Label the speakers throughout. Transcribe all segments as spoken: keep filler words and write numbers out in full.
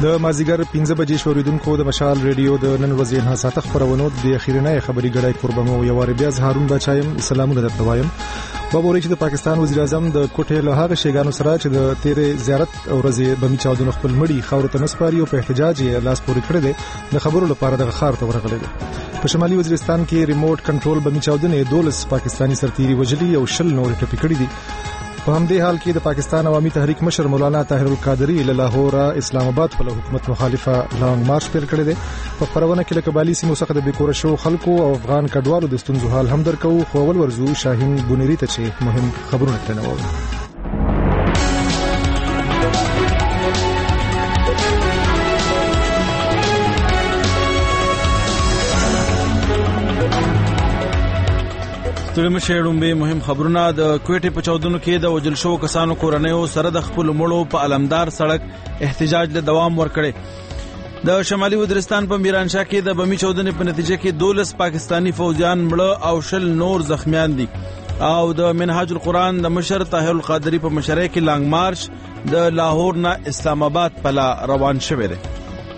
Speaker 1: د مازیګر پنځه بجې شوریدونکو د مشال ریډیو د نن ورځې انحصارات خبرونو د اخیرنۍ خبري ګړای قربانو یو وار بیا هارون بچایم سلامونه درته وایم. بابوري چې د پاکستان وزیر اعظم د کوټې له هغه شیګانو سره چې د تیرې زیارت او ورځې بمی چاودنو خپل مړی خاور ته نسپاري او په احتجاج یې لاس پورې کړی دی د خبرو لپاره د خار ته ورغلی دی. په شمالي وزیرستان کې ریموټ کنټرول بمی چاودنې دولس پاکستانی سرتیري وجلي او شل نور ټپي کړي دي. په همدې حال کې د پاکستان عوامي تحریک مشر مولانا طاهر القادری له لاهور اسلام آباد په حکومت مخالفه لانګ مارچ پیل کړی دی. په خبرونه کې له قبایلی سیمو څخه د بیکوره شو خلکو او افغان کډوالو د ستونزو حال هم درکو. خو اول ورزو شاهین بونيري ته چې مهم خبرونه تنوو.
Speaker 2: ستړي شهرونو به مهم خبرونه. د کوټې په چاودنو کې د وجل شو کسانو کورنیو سره د خپل مړو په علمدار سړک احتجاج له دوام ورکړي. د شمالي وزیرستان په میرانشاه کې د بمی چاودنې په نتیجه کې دولس پاکستانی فوجیان مړه او شل نور زخمیان دي. او د منهاج القرآن د مشر طاهر القادری په مشرۍ کې لانګ مارچ د لاهور نه اسلام آباد په لار روان شوی دی.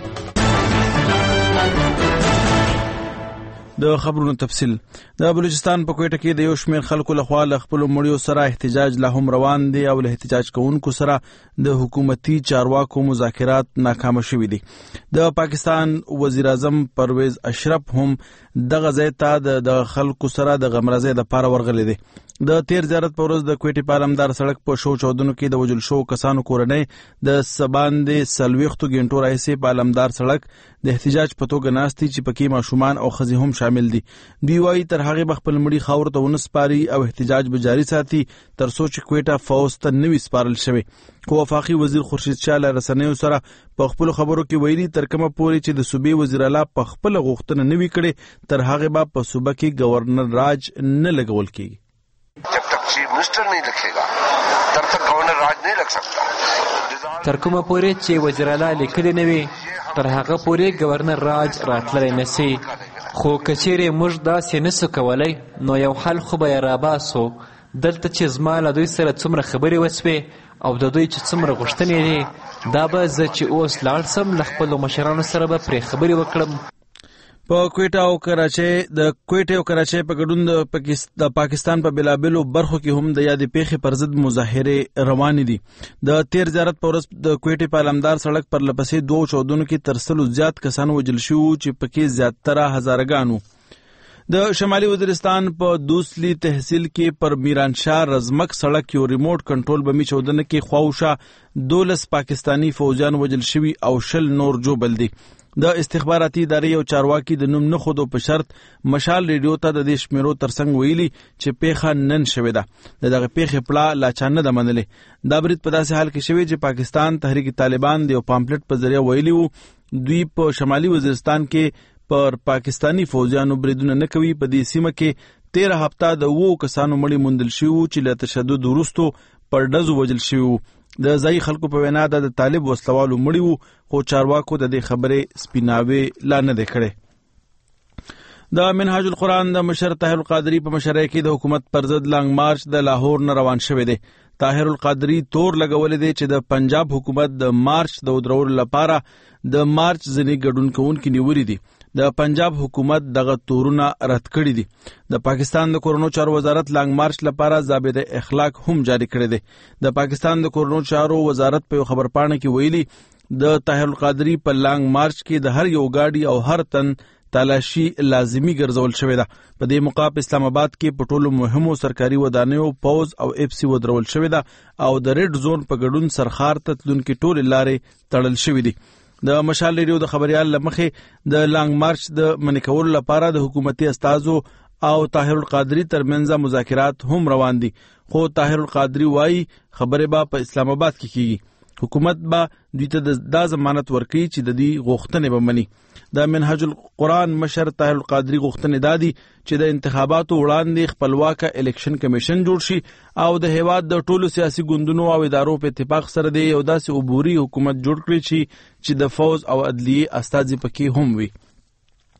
Speaker 2: د خبرونو تفصیل. د بلوچستان په کوټه کې د یو شمېر خلکو لخوا له خپل مړیو سره احتجاج لا هم روان دي او له احتجاج کوونکو سره د حکومتي چارواکو مذاکرات ناکام شوي دي. د پاکستان وزیر اعظم پرویز اشرف هم دغه ځای ته د خلکو سره د غمرازۍ د پاره ورغلی دی. د تیر زیارت په ورځ د کوټې په علمدار سړک په شو چاودنو کې د وجل شو کسانو کورنۍ د سباندې سلويختو ګنټو راځي په علمدار سړک د احتجاج په توګه ناستي چې پکې ماشومان او ښځې هم شامل دي. دوی وايي تر هغه بخپل مړي خاور ته ونسپاري او احتجاج به جاری ساتي تر څو چې کوټه فوز ته نوي سپارل شوی. خو وفاقي وزیر خورشید شاه له رسنیو سره په خپل خبرو کې ویلي تر کومه پورې چې د صوبې وزیر اعلی په خپل غوښتنه نوي کړي تر هغه به په صوبه کې گورنر راج نه لګول کیږي.
Speaker 3: जब तक chief minister नहीं लिखेगा तब तक गवर्नर राज नहीं लग सकता.
Speaker 4: تر کومه پورې چې وزیر اعلی لیکلی نه وي تر هغه پورې گورنر راج راتللی نشي. خو کچېرې موږ داسې نسو کولی نو یو حل خو به یې راباسو. دلته چې زما له دوی سره څومره خبرې وسوې او د دوی چې څومره غوښتنې دي دا به زه چې اوس لاړ سم له خپلو مشرانو سره به پرې خبرې وکړم.
Speaker 2: په کوټه او کراچۍ د کوټه او کراچۍ په ګډون د پاکستان په بلابلو برخو کې هم د یادې پیښې پر ضد مظاهرې روانې دي. د تیر زیارت په ورځ د کوټې په علمدار سړک پر لپسې دوه چاودنو کې تر سلو زیات کسان وژل شوي چې پکې زیاتره هزارګانو. د شمالي وزیرستان په دوسلی تحصیل کې پر میرانشاه رزمک سړک یو ریموټ کنټرول بمی چاودنه کې خواوشا دولس پاکستانی فوجیان وژل شوي او شل نور جوبل دي. د استخباراتي ادارې او چارواکي د نوم نه خودو په شرط مشال ریډیو ته د دې شمیرو ترڅنګ ویلي چې پیښه نن شوې ده. د دغه پیښې پړه لا چا نه ده منلې. دا برید په داسې حال کې شوی چې پاکستان تحریک طالبان د یو پامپلیټ په ذریعه ویلي وو دوی په شمالي وزیرستان کې پر پاکستانی فوجیانو بریدونه نه کوي. په دې سیمه کې تیره هفته د وو کسانو مړي موندل شوي چې له تشدد وروسته پر ډزو وژل شوي وو. د ځای خلکو په وینا د طالب وسلوالو مړي وو خو چارواکو د دې خبرې سپیناوي لا نه دی کړی. د منهاج القرآن د مشر طاهر القادری په مشرۍ کې د حکومت پر ضد لانګ مارچ د لاهور نه روان شوی دی. طاهر القادری تور لګولې دی چې د پنجاب حکومت د مارچ د ودرولو لپاره د مارچ ځینې ګډون کوونکي نیولي دي. د پنجاب حکومت دغه تورونه رد کړي دي. د پاکستان د کورونو چارو وزارت لانګ مارچ لپاره ضابطه اخلاق هم جاری کړی دی. د پاکستان د کورونو چارو وزارت په خبرپاڼه کې ویلي د طاهر القادری په لانګ مارچ کې د هر یو گاډي او هر تن تلاشي لازمی ګرځول شوې ده. په دې موقع اسلام آباد کې په ټولو مهمو سرکاري ودانیو پوز او اف سی ودرول شوې ده او د ریډ زون په ګډون سرخار ته تلونکي ټول لارې تړل شوې دي. د مشال ریډیو د خبريال لمخې د لانګ مارچ د منې کولو لپاره د حکومتي استازو او طاهر القادری ترمنځ مذاکرات هم روان دي. خو طاهر القادری وايي خبره به په اسلام آباد کې کیږي. حکومت به دوی ته دا ضمانت ورکړي چې د دې غوښتنې به مني. د منهاج القرآن مشر طاهر القادری غوښتنې دادي چې د انتخاباتو وړاندې خپلواک الیکشن کمیشن جوړ شي او د هیواد د ټولو سیاسي ګوندونو او ادارو په اتفاق سره د یو داسې عبوري حکومت جوړ کړي چې چې د فوز او عدلیه استازي پکې هم وي.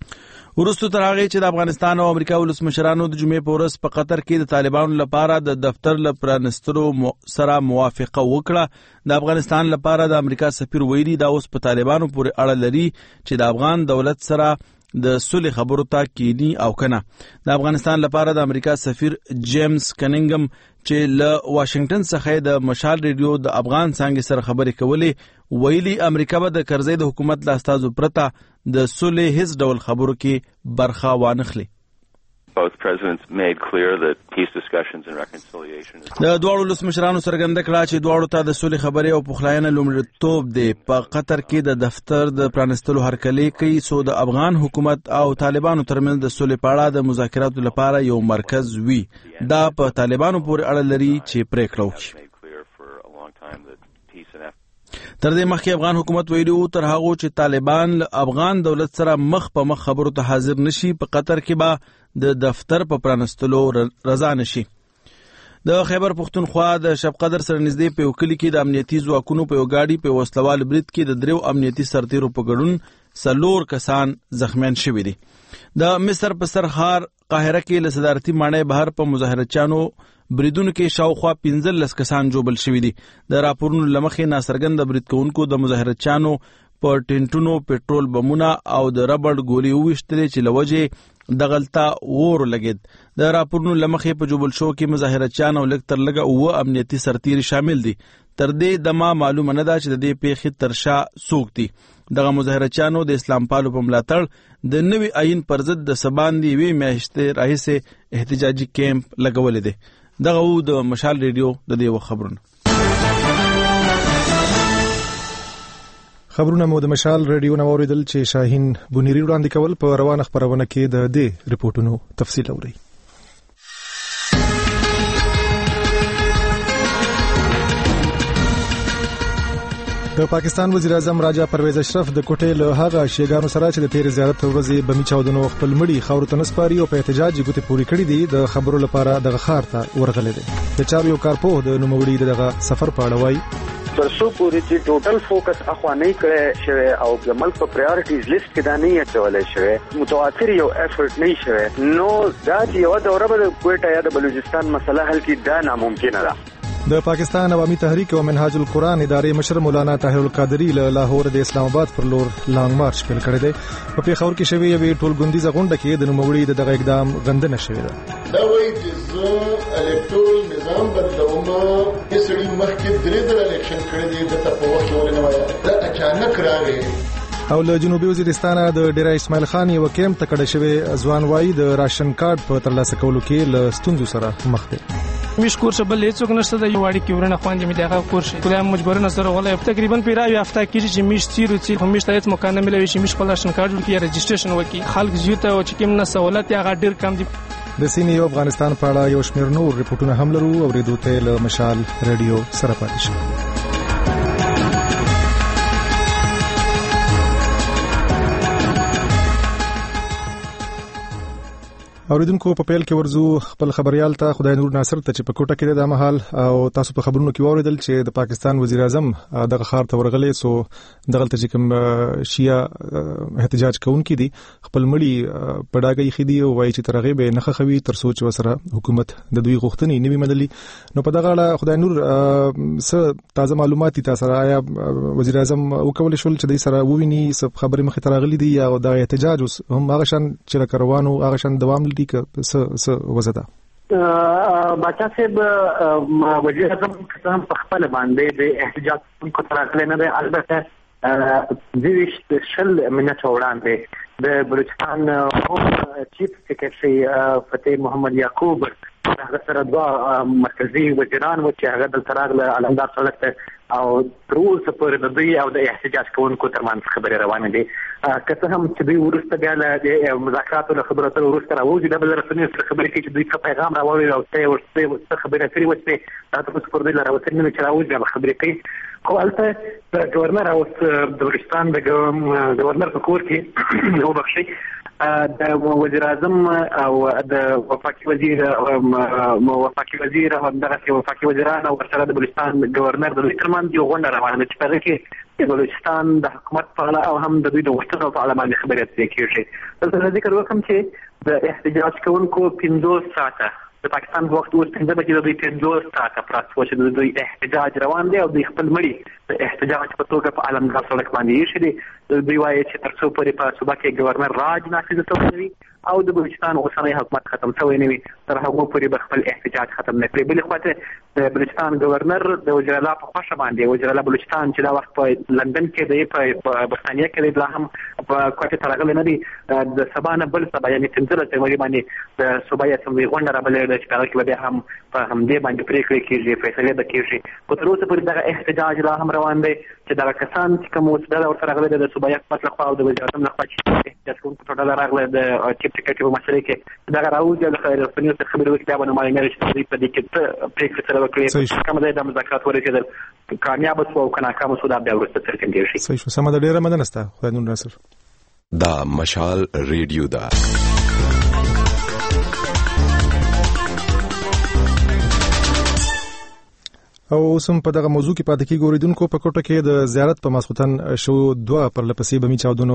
Speaker 2: وروسته تر هغې چې د افغانستان او امریکا ولسمشرانو د جمعې په ورځ په قطر کې د طالبانو لپاره د دفتر له پرانستلو سره موافقه وکړه، د افغانستان لپاره د امریکا سفیر ویلي دا اوس په طالبانو پورې اړه لري چې د افغان دولت سره د صلح خبرو ته کینی او کنه. د افغانستان لپاره د امریکا سفیر جیمز کنینګم چې له واشنگټن څخه د مشال ریډیو د افغان څنګه سره خبرې کولې ویلي امریکا به د کرزي د حکومت له استازو پرته د صلح هیڅ ډول خبرو کې برخه وانخلي.
Speaker 5: Both presidents made clear that peace discussions and reconciliation
Speaker 2: د دوړو ولسمشرانو څرګنده کړه چې دوړو ته د صلح خبرې او پخلاینه لومړیتوب دی. په قطر کې د دفتر د پرانستلو هرکلی کوي سو د افغان حکومت او طالبانو ترمنځ د صلح په اړه د مذاکراتو لپاره یو مرکز وي. دا په طالبانو پورې اړه لري چې پریکړه وکړي. تر دې مخکې افغان حکومت ویلي و تر هغه چې طالبان افغان دولت سره مخ په مخ خبرو ته حاضر نشي په قطر کې به د دفتر په پرانستلو رضا نشي. د خیبر پختونخوا د شب قدر سره نږدې په یو کلي کې د امنیتي ځواکونو په یو ګاډي په وسلوال برید کې د دریو امنیتي سرتیرو په ګډون څلور کسان زخمیان شوي دي. د مصر په سرحار قاهره کې له صدارتي ماڼۍ بهر په مظاهرچیانو بریدونو کې شاوخوا پنځلس کسان جوبل شوي دي. د راپورونو له مخې ناڅرګنده برید کوونکو د مظاهرچیانو په ټینټونو پېټرول بمونه او د ربړ ګولۍ وویشتلې چې له وجې دغلته اور لګید. د راپورونو له مخې په جوبل شو کې مظاهرچیان او لږ تر لږه اووه امنیتي سرتیري شامل دي. تر دې دمه معلومه نه ده چې د دې پیښې تر شا څوک دي. دغه مظاهرچیانو د اسلام پالو په ملاتړ د نوي آئین پر ضد د سباندې یوې میاشتې راهیسې احتجاجي کیمپ لګولې دی. دغه و د مشال ریډیو د دې خبرونه.
Speaker 1: خبرونه مو د مشال ریډیو نو اوریدل چې شاهین بونیری وړاندې کول. په روانه خبرونه کې د دې ریپورتونو تفصیل اوري. د پاکستان وزیر اعظم راجا پرویز اشرف د کوټې له هغه شیګانو سره چې د تیر زیارت ورځې بمی چاودنو خپل مړي خاور ته نسپاري او په احتجاج ګوتې پوری کړې دي د خبرو لپاره د خار ته ورغلې دي. د چارو کارپوه د نوموړي دغه سفر په اړه وایي
Speaker 6: ترڅو پورې چې ټوټل فوکس اخواني کړي شوی او د ملک په پرایورټیز لیست کې دا نه اچولای شوی متواتر یو افورت نه شوی نو دا چې یو دوره به کوټه یا د بلوچستان مسله حل کې دا ناممکن ده.
Speaker 1: د پاکستان عوامي تحریک او منهاج القرآن ادارې مشر مولانا طاهر القادری له لاهور د اسلام آباد پر لور لانګ مارچ پیل کړی دی. په پیښور کې شوی یو ټولګوندیزه غونډه کې د نوموړي د دغه اقدام غندنه شوې ده.
Speaker 7: دا وایي چې زه الکټرال نظام بدلوم هیڅ مخکې درې ځله الیکشن کړی دی د په وخت کې ولنه وایي دا اچانک راغی.
Speaker 1: او له جنوبي وزیرستان د ډیرا اسماعیل خان یو کیمپ ته کډه شوی ځوان وایي د راشن کارت په ترلاسه کولو کې له ستونزو سره مخ دی.
Speaker 8: میش کورس بل هیڅوک نشته د یو واړی کې ورنه خوان دې می دغه کورس خدای مجبورن سره غلې تقریبا پیرا یو هفته کې چې میش تیرو چې همیش ته هیڅ مکان نه ملوي چې میش راشن کارت کې رجسټریشن وکي خلک زیاته او چې کوم نه سہولت یا ډیر کم دي.
Speaker 1: د سیمې او افغانستان په اړه یو شمېر نور ریپورتونه هم لرو او ریډیو ته له مشال ریډیو سره پاتې شئ. اوریدونکو په پیل کې ورزو خپل خبريال ته خدای نور ناصر ته چې په کوټه کې د مهال او تاسو په خبرونو کې اوریدل چې د پاکستان وزیر اعظم دغه خار ته ورغلې سو دغه چې کوم شیا احتجاج کوونکي دي خپل مړي په ډاګي خېدي او وایي چې ترغه به نخښه خوي تر سوچ وسره حکومت د دوی غوښتنې نیمه مدلي. نو په دغه اړه خدای نور څه تازه معلومات تاسو را آیا وزیر اعظم وکول شول چې د سره وویني څه خبرې مخې ترغلي دي یا د احتجاج هم هغه شان چې کاروانو هغه شان دوام لري که س س وزدا
Speaker 6: باچا صاحب وزیر اعظم قسم په خپل باندې د احتجاج کو ترغلي نه ده البته دیش شل منټه وړاندې د بلوچستان چیف سیکریټري فتح محمد یعقوب هغه سره دوه مرکزی وزیران و چې هغه د تراغله علمدار سړک ته او تروس پر د دوی او د احتجاج کوونکو ترمنځ خبرې روانې دي. که څه هم چې دوی ورسته بیا له مذاکراتو له خبرو اترو وروسته راوځي د بل رسنیو سره خبرې کوي چې دوی څه پیغام راوړي او څه ورته خبرې کړې وه چې دا تاسو پر دوی له راوتلي نه چې راوځي بیا خبرې کوي. خو هلته د ګورنر اوس د بلوچستان د ګورنر په کور کې وبخښئ د وزیر اعظم او د وفاقي وزیر وفاقي وزیر او دغه وفاقي وزیران او ورسره د بلوچستان ګورنر د دوی ترمنځ یو غونډه روانه ده چې په هغې کې د بلوچستان د حکومت په اړه او هم د دوی د غوښتنو په اړه باندې خبرې اترې کېږي. دلته ذکر وکړم چې د احتجاج کوونکو پنځوس ساعته د پاکستان په وخت اوس پنځه بجې د دوی پنځوس ساعته پراته وو چې د دوی احتجاج روان دی او دوی خپل مړي د احتجاج په توګه په علمدار سړک باندې ایښي دي. دوی وایي چې تر څو پورې په صوبه کې ګورنر راج نافذ شوی وي او د بلوچستان اوسنی حکومت ختم شوی نه وي تر هغو پورې به خپل احتجاج ختم نه کړي. بلې خواته د بلوچستان ګورنر د وزیر الله په خوښه باندې وزیر الله بلوچستان چې دا وخت په لندن کې دی په برتانیا کې دی لا هم په کوټه ته راغلی نه دی د سبا نه بل سبا یعنې پنځلس جنوري باندې د صوبایي اسمبلۍ غونډه رابلې ده چې په هغه کې به بیا هم په همدې باندې پرېکړې کېږي فیصلې به کېږي. خو تر اوسه پورې دغه احتجاج لا هم روان دی چې دغه کسان چې کوم اوس ډله ورته راغلې ده د صوبایي حکومت لخوا او د وزیر اعظم لخوا چې احتجاج کوونکو ته ډله راغله د چیف سیکرټري په مسئله کې دغه راوځي او د خیر رسنیو سره خبرې وکړي بیا به معلومېږي چې دوی په دې کې څه پرېکړې سره وکړي کومه ځای د مذاکرات ورسېدل کامیابه شوه او که ناکامه شوه دا بیا وروسته څرګندېږي.
Speaker 1: صحیح شو. سمه ده. ډېره مننه ستا. خدای نور ناصر.
Speaker 9: دا مشال ریډیو ده.
Speaker 1: او اوس هم په دغه موضوع کې پاتې کېږو. اوریدونکو په کوټه کې د زیارت په ماسخوتن شو دوه پرلپسې بمي چاودنو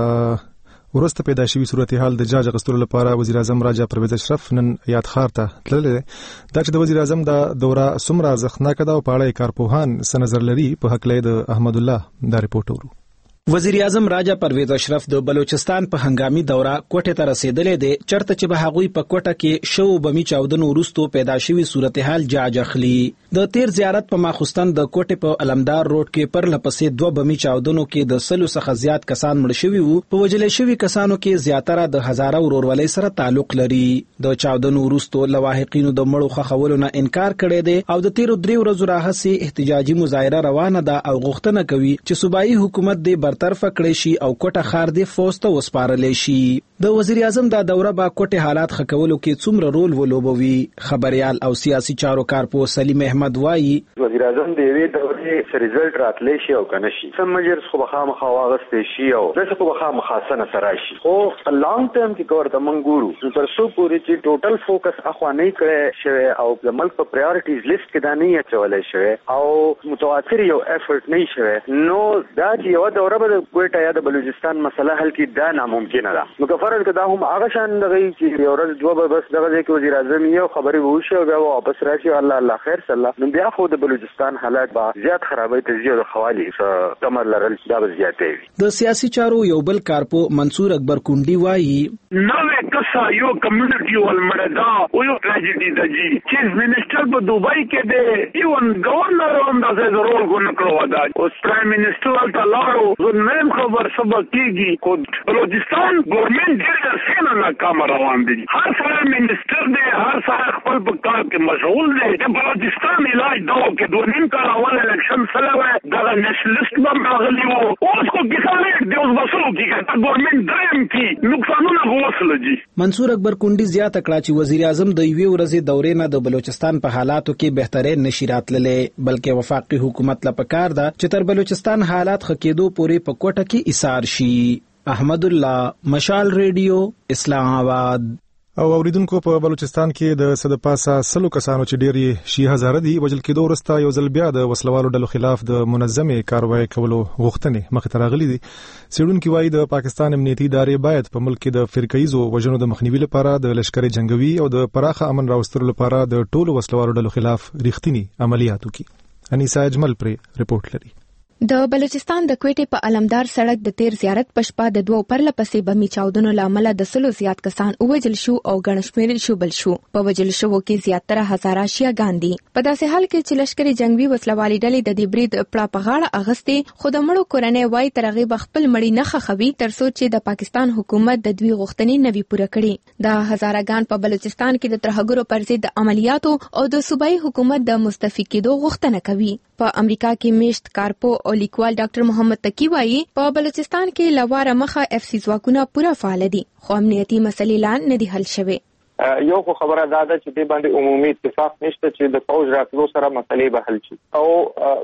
Speaker 1: ورسته پیدا شوی صورتحال د جاج اغستلو لپاره وزیر اعظم راجا پرویز اشرف نن یاد خار ته تللی دی. دا چې د وزیر اعظم د دوره څومره ارزښتناکه ده او په اړه کارپوهان څه نظر لري په هکله د احمد الله دا رپورټ ورو.
Speaker 10: وزیر اعظم راجا پرویز اشرف د بلوچستان په هنګامي دوره کوټه ته رسیدلې دي چرته چې به هغوی په کوټه کې شو بمي چاودنو وروسته پیدا شوی صورتحال جاج اخلي. د تیر زیارت په ماخستان د کوټه په علمدار روډ کې پر لپسې دوه بمي چاودنو کې د سلو څخه زیات کسان مړ شوي وو. په وجلې شوي کسانو کې زیاتره د هزاره ورورولۍ سره تعلق لري. د چاودنو وروسته لواحقینو د مړو خخولو نه انکار کړی دی او د تیر درې ورځې راهیسې احتجاجي مظاهره روانه ده او غوښتنه کوي چې صوبایي حکومت د برطرف کړی شي او کوټه خار دی فوز ته وسپارل شي. د وزیر اعظم دا دوره با کوټه حالات خکولو کې څومره رول ولوبوي. خبريال او سیاسي چارو کارپو سلیم احمد وایي
Speaker 11: وزیر اعظم د دې دورې سره رزلټ راتلی شي او کنه شي سم مجرس خو بخامه خواغسته شي او دغه خو بخامه خاصه سره شي. خو لانګ ټرم کې ګورته منګورو تر څو پورې چې ټوټل فوکس اخوا نه کړي شوی او د ملک په پرایورټیز لیست کې دا نه اچولای شوی او متواتر یو افورت نه شوی نو دا چې یو دوره به کوټه یا د بلوچستان مسله حل کی دا ناممکن ده. نو کفرض کدا هم هغه شان دغه چې یو ورځ دوه بس دغه کې وزیر اعظم یو خبري وشي او بیا واپس راشي الله الله خیر صلی نو بیا خو د بلوچستان حالات با زیات خرابې ته زیات خوالي تمر لرل دا زیاتې وي.
Speaker 10: د سیاسي چارو یو بل کارپو منصور اکبر کونډي وایي
Speaker 12: نو کسا یو کمیونټي ولمړدا او یو ټراجډي د جی چیف منسٹر په دوبای کې دی ایون گورنر هم د زرول کو نکړو دا او پرایم منسٹر ته لاړو زه نیم خبر سبا کیږي کو بلوچستان ګورنمنت ډیر سینه ناکام روان دي. هر پرایم منسٹر دی هر سره خپل په کار کې مشغول دی. د بلوچستان علاج دا کې دوه نیم کال اول الیکشن سره و دا نشلست به راغلی وو اوس کو کیسه دی اوس بسو کې ګورنمنت دریم کی نقصانونه وصل دي.
Speaker 10: منصور اکبر کونډي زیات کړه چې وزیر اعظم د یوې ورځې دورې نه د بلوچستان په حالاتو کې بهترین نشي راتللې بلکې وفاقي حکومت لا پکار ده چې تر بلوچستان حالات خکېدو پورې په کوټه کې ایثار شي. احمد الله مشال ریډیو اسلام آباد.
Speaker 1: او اوریدونکو په بلوچستان کې د صد پاسه سلو کسانو چې ډېری شي هزاره دي وجل کېدو وروسته یو ځل بیا د وسلوالو ډلو خلاف د منظمې کاروایی کولو غوښتنې مخې ته راغلي دي. څېړونکي وایي د پاکستان امنیتي ادارې باید په ملک کې د فرقه‌یزو وژنو د مخنیوي لپاره د لشکري جنگوي او د پراخه امن راوستلو لپاره د ټولو وسلوالو ډلو خلاف رښتینی عملیات وکړي. انیسا اجمل پرې رپورټ لري.
Speaker 13: د بلوچستان د کوټې په علمدار سړک د تیر زیارت په شپه د دوه پرلپسې بمي چاودنو لامل د سلو زیات کسان وژل شو او ګڼ شمېر شوبل شو. په وژل شوو کې زیاتره هزاره شیعاګان دي. په داسې حال کې چې لشکري جنگوي وسلوالي ډلې د دې برید پړه په غاړه اغستې خو د مړو کورنۍ وایي تر هغې به خپل مړي نه ښخوي تر څو چې د پاکستان حکومت د دوی غوښتنې نه وي پوره کړي. د هزارهګان په بلوچستان کې د ترهګرو پر ضد د عملیاتو او د صوبایي حکومت د مستعفي کېدو غوښتنه کوي. په امریکا کې میشت کارپو او لیکوال ډاکټر محمد تقی وایي په بلوچستان کې لواره مخه اف سی ځواکونه پوره فعال دي خو امنیتي مسلې لا نه دي حل شوي.
Speaker 14: یو خو خبره دا ده چې دې باندې عمومي اتفاق نشته چې د فوج راتلو سره مسلې به حل شي او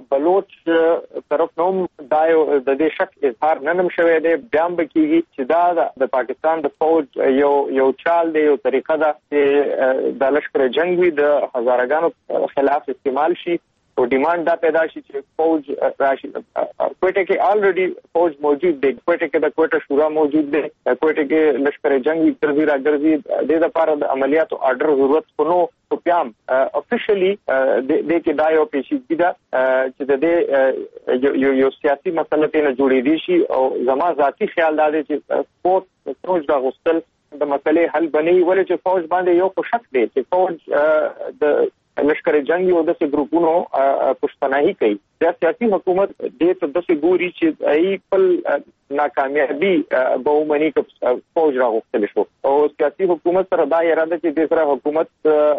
Speaker 14: بلوچ طرف نوم دا یو د دې شک اظهار نه نم شوی دی بیان به کېږي چې دا د پاکستان د فوج یو یو چال دی یو طریقه ده چې د لشکر جنگ وي د هزارهګانو خلاف استعمال شي او ډیماند دا پیدا شي چې فوج راشي. کوټه کې الریډي فوج موجود دی، کوټه کې د کوټه شورا موجود دی، کوټه کې لشکر جنگي ترځي راګرځي، د لپاره د عملیاتو آرډر ضرورت خونو په پیام افیشلی د کې دا یو پیشیدګي ده چې د دې یو یو سیاسي مسله ته نه جوړې دي شي. او زما ذاتی خیال دا دی چې فوج فوج دا غوښتل د مسلې حل بني، ولې چې فوج باندې یو کو شک دی چې فوج د لشکر جنگي او د ګروپونو پښتناهي کوي. د سیاسي حکومت دې ته د ګوري چې ای خپل ناکامیابی به ومني چې فوج راغوښتل شو، او سیاسي حکومت سره دا اراده چې د سره حکومت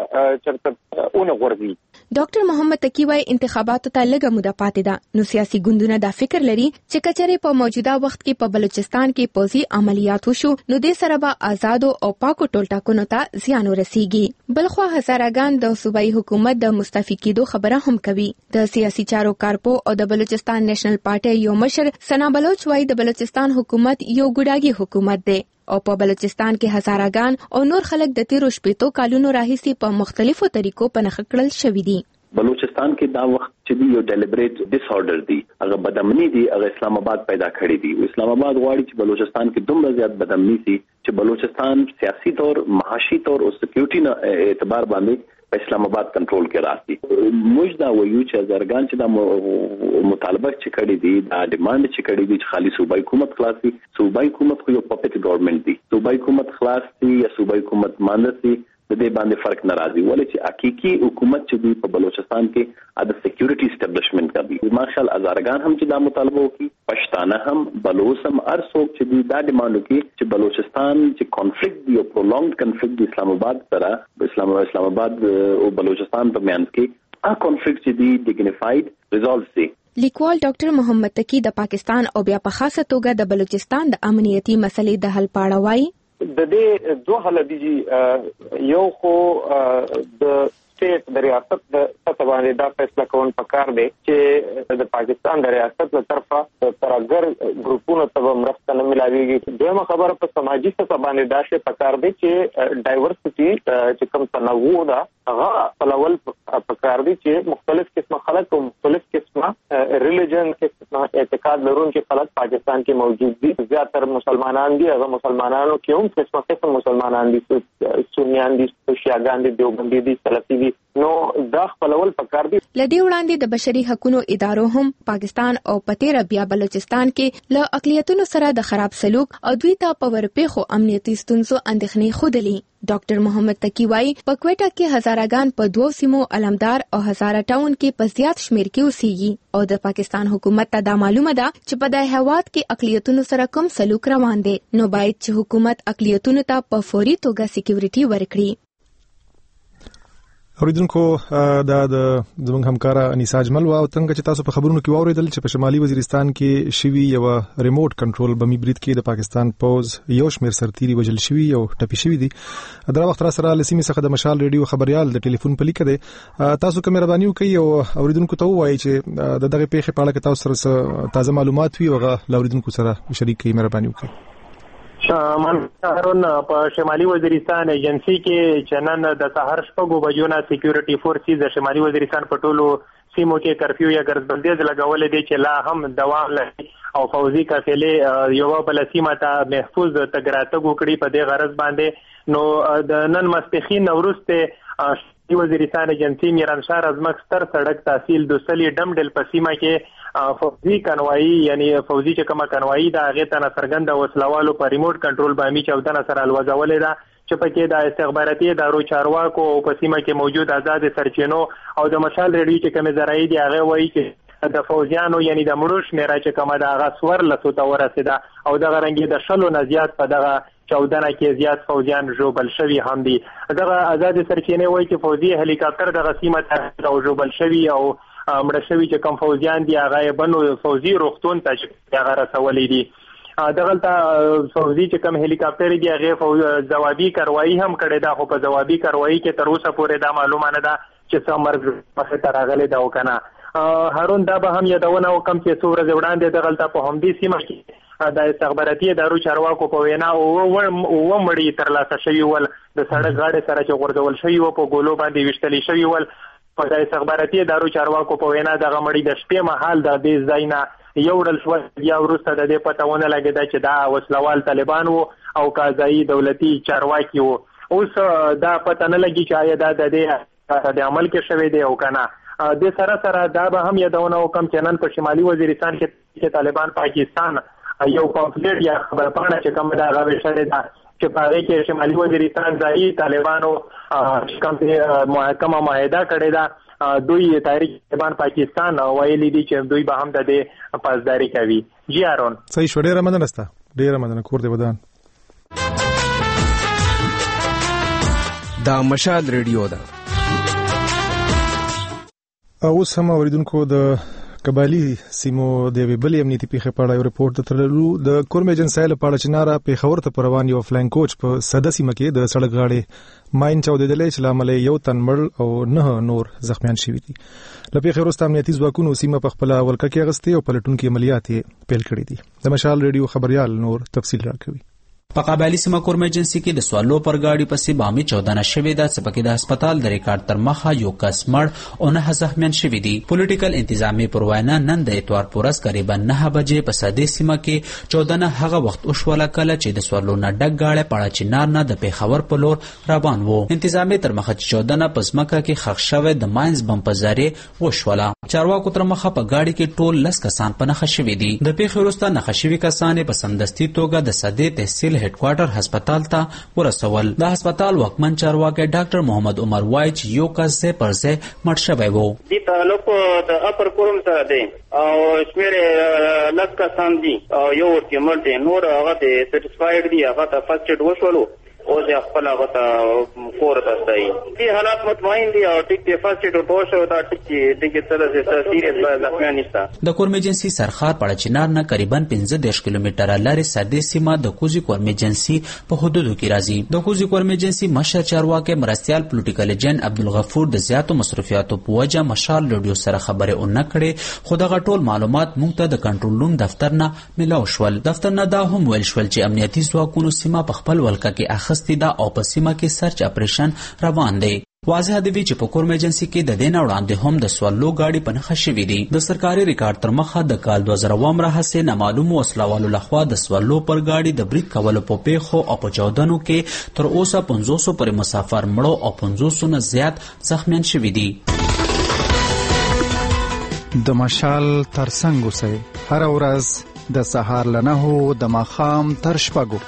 Speaker 14: چرته اون غورځي.
Speaker 13: ډاکټر محمد تقی وايي انتخاباتو ته لږه موده پاتې ده، نو سیاسي ګوندونه دا فکر لري چې کچره په موجوده وخت کې په بلوچستان کې پوځي عملیات وشو نو د سره به آزاد او پاکو ټولټاکونو ته زیان ورسیږي. بلخوا هزارهګان د صوبایي حکومت د مستعفي کېدو خبره هم کوي. د سیاسي چارو کارپو او د بلوچستان نېشنل پارټي یو مشر سنا بلوچ وايي د بلوچستان حکومت یو ګډاګي حکومت دی او په بلوچستان کې هزارهګان او نور خلک د تیرو شپېتو کالونو راهیسې په مختلفو طریقو په نښه کړل شوي دي.
Speaker 15: بلوچستان کې دا وخت چې دی یو ډیلیبریټ ډیس آرډر دی، هغه بدامنی دی، هغه اسلام آباد پیدا کړی دی. اسلام آباد غواړي چې بلوچستان کې دومره زیات بدامنی سي چې بلوچستان سیاسي طور، معاشي طور او سکیورټي نه اعتبار باندې په اسلام آباد کنټرول کې راځي. موږ دا وایو چې هزارګان چې دا مطالبه چې کړی دی، دا ډیماند چې کړی دی چې خالي صوبایي حکومت خلاص شي. صوبایي حکومت خو یو پپټ ګورنمنت دی، صوبایي حکومت خلاص شي یا صوبایي حکومت ماند شي د دې باندې فرق ناراضي، ولې چې حقيقي حکومت چې دی په بلوچستان کې د سکیورټي اسټابلیشمنت کا دی. ماشال هزارګان هم چې دا مطالبه وکي، پښتانه هم، بلوچ هم، هر څوک چې دی دا ډیماند وکي چې بلوچستان چې کنفلیکټ دی او پرولونګډ کنفلیکټ د اسلام آباد سره اسلام اسلام آباد او بلوچستان په میانس کې ا کنفلیکټ چې دی ډیګنیفاید ریزولف شي.
Speaker 13: لیکوال ډاکټر محمد تقی د پاکستان او بیا په خاصه توګه د بلوچستان د امنیتي مسلې د حل پاړه وایي.
Speaker 14: د دې دوه حل دي، یو خو د سټیټ د ریاست د سطح باندې دا فیصله کول پکار دی چې د پاکستان د ریاست له طرفه ترګر ګروپونو ته مرسته نه ملاويږي. دویمه خبره په سماجی سطح باندې دا شی پکار دی چې ډایورسټي چې کوم تنوع ده هغه پلول پکار دی چې مختلف قسمه خلک او مختلف قسمه ریلیجن کې اعتقاد لرونکي خلک پاکستان کې موجود دي. زیاتره مسلمانان دي، هغه مسلمانانو کې هم قسمه قسم مسلمانان دي، سنیان دي، شیعاګان دي، دیوبندي دي، سلفي دي، نو دا خپلول پکار دي.
Speaker 13: لدی وړاندې د بشري حقوقو ادارو هم پاکستان او پتیر بیا بلوچستان کې له اقلیتونو سره د خراب سلوک او دوی ته په ورپېخو امنیتي ستونزو اندېښنې خودلی. ډاکټر محمد تقی وايي په کوټه کې هزارهګان په دوو سیمو علمدار او هزاره ټاون کې په زیات شمیر کې اوسېږي او د پاکستان حکومت ته دا معلومه ده چې په دای هواد کې اقلیتونو سره کوم سلوک روان دي، نو باید چې حکومت اقلیتونو ته په فوري توګه سکیورټي ورکړي.
Speaker 1: اوریدونکو دا د زموږ همکارا انیسا اجمل او څنګه چې تاسو په خبرونو کې واوریدل چې په شمالي وزیرستان کې شوی یو ریموټ کنټرول بمی برید کې د پاکستان پوز یو شمیر سرتیري وجل شوی او ټپي شوی دي. دا وخت را سره لسیمه څخه د مشال ریډیو خبريال د ټلیفون په لیک دی. تاسو کوم مهرباني وکړئ او اوریدونکو ته وایي چې د دغه پیښې په اړه کې تاسو سره تازه معلومات وي او غو اوریدونکو سره شریک کړئ. مهرباني وکړئ.
Speaker 16: من هارون په شمالي وزیرستان ایجنسی کې چنن د سحر شپږو بجو نه سکیورټي فورسز د شمالي وزیرستان په ټولو سیمو کې کرفیو یا ګرځبندیز لګولې دي چې لا هم دوام لري او فوزي کافلې یو بل سیمه ته محفوظ تګراتګ وکړي په دې غرض باندې. نو د نن ماسپخین نورسته وزیرستان ایجنسی میرانشار از مکستر سړک تحصیل دوسلی ډمډل په سیمه کې فوزي کنوایی یعنی فوزي چې کومه کنوایی دا هغه ته سرګند وسلوالو په ریموټ کنټرول باندې چودنه سره الوځولې ده چې پکې د استخباراتي ادارو چارواکو او په سیمه کې موجود آزاد سرچینو او د مشال ریډیو چې کوم زراعي دي هغه وایي چې د فوزیانو یعنی د مړوش میرا چې کومه د هغه سور لسو ته ورسیده او د غرنګي د شلو نه زیات په دغه چودنه کې زیات فوجیان جوبل شوی هم دي. دغه آزاد سرچینې وایي چې فوجي هلیکاپټر دغه سیمه ته او جوبل شوی او مړ شوی چې کوم فوجیان دي هغه بنو فوجي روختون ته هغه رسولې دي. دغه ته فوجي چې کوم هلیکاپټر دی هغه جوابي کاروایی هم کړې ده، خو په جوابي کاروایی کې تر اوسه پورې دا معلومه نه ده چې څه مرګ مخه ته راغلی ده او کنه. هارون دا به هم یادونه وکم چې څو ورځې وړاندې دغه ته په همدې سیمه کې د استخباراتي ادارو چارواکو په وینا او و مړی تر لاسه شوی ول د سړک غاړې سره چې غورځول شوی و په ګولو باندې وشتلی شوی ول د استخباراتي ادارو چارواکو په وینا دغه مړی د شپې مهال د دې ځای نه یو ډول شو یا وروسته د دې پته ونه لګېده چې دا وسلوال طالبان وو او قضایي دولتي چارواکي وو. اوس دا پته نه لګي چې آیا دا د دې د عمل کې شوی دی او که نه. د سره سره دا به هم یادونه وکړم چې نن په شمالي وزیرستان کې طالبان پاکستان یو پامفلیټ یا خبرپاڼه چې کومه ده هغه ویشلې ده چې په هغې کې شمالي وزیرستان ځایي طالبانو کوم محکمه معاهده کړې ده، دوی تحریک طالبان پاکستان ویلي دي چې دوی به هم د دې پاسداري کوي. جی آرون
Speaker 1: صحیح شو، ډېره مننه ستا، ډېره مننه. کور دې ودان.
Speaker 17: دا مشال ریډیو ده.
Speaker 1: اوس هم اوریدونکو د کبالي سیمو د یوې بلې امنیتي پیښې په اړه یو رپورټ درلودو. د کورم ایجنسۍ لپاره چې ناره پېښور ته په روان یو فلاین کوچ په سده سیمه کې د سړک غاړې ماین چاودېدلی چې له امله یې یو تن مړ او نه نور زخمیان شوي دي. له پیښې وروسته امنیتي ځواکونو سیمه په خپله ولکه کې اخیستې او پلټونکي عملیات یې پیل کړي دي. د مشال ریډیو خبریال نور تفصیل راکوي.
Speaker 18: په قبایلی سیمه کورم ایجنسي کې د سوالو پر گاډي پسې بامي چودنه شوې ده چې پکې د هسپتال د ریکارډ تر مخه یو کس مړ او نه زخمیان شوي دي. پولیټیکل انتظامی پر وینا نن د اتوار پورس قریبا نه بجې په سدې سیمه کې چودنه هغه وخت وشوله کله چې د سوالو نه ډک گاډي پاړه چنار نه د پیښور په لور روان وو. انتظامی تر مخه چودنه په ځمکه کې خښ شوی د ماینز بم په ذریعه وشوله. چارواکو تر مخه په گاډي کې ټول لس کسان په نښه شوي دي. د پیښې وروسته نښه شوي کسان په سمدستي توګه د سدې تحصیل هډ کوارټر هسپتال ته ورسول. د هسپتال واکمن چارواکي ډاکټر محمد عمر وای چې یو کس ځای پر ځای مړ شوی و.
Speaker 19: دې تعلق د اپر کورم سره دی او شمېر لس کسان دي او یو ورته مړ دی، نور هغه د سټیسفاید دي، هغه ته فرست ایډ وشولو او د خپل هغه ته کور ته ځي. دې حالات مطمئن دي او ټیک دی فرست ایډ وشو دا ټیک دی چې سره د سیریس زخمیان نشته.
Speaker 18: د کورم ایجنسي سرخار پړه چنار نه قریبا پنځه دېرش کیلومتره لارې سدې سیمه د کوزي کورم ایجنسي په حدودو کې راځي. د کوزي کورم ایجنسي مشر چارواکي مرستيال پولیټیکل ایجنټ عبدالغفور د زیاتو مصرفیاتو په وجه مشال ریډیو سره خبرې اونې کړې، خو دغه ټول معلومات موږ ته د کنټرول روم دفتر نه ملاو شول. دفتر نه دا هم ویل شول چې امنیتي ځواکونو سیمه په خپل ولکه کې اخیستې ده او په سیمه کې سرچ اپریشن روان دی. واضح دی چې په کورم ایجنسي کې د دې نه وړاندې هم د سوالو گاډي په نښه شوي دي. د سرکاري ریکارډ تر مخه د کال دوه زره اووم راهیسې نامعلومو وسلوالو لخوا د سوالو پر گاډي د برید کولو په پیښو او په چاودنو کې تر اوسه پنځوسو پورې مسافر مړو او پنځوسو نه زیات زخمیان شوي دي.
Speaker 20: د مشال ترڅنګ اوسئ هره ورځ د سهار له نهو د ماښام تر شپږو.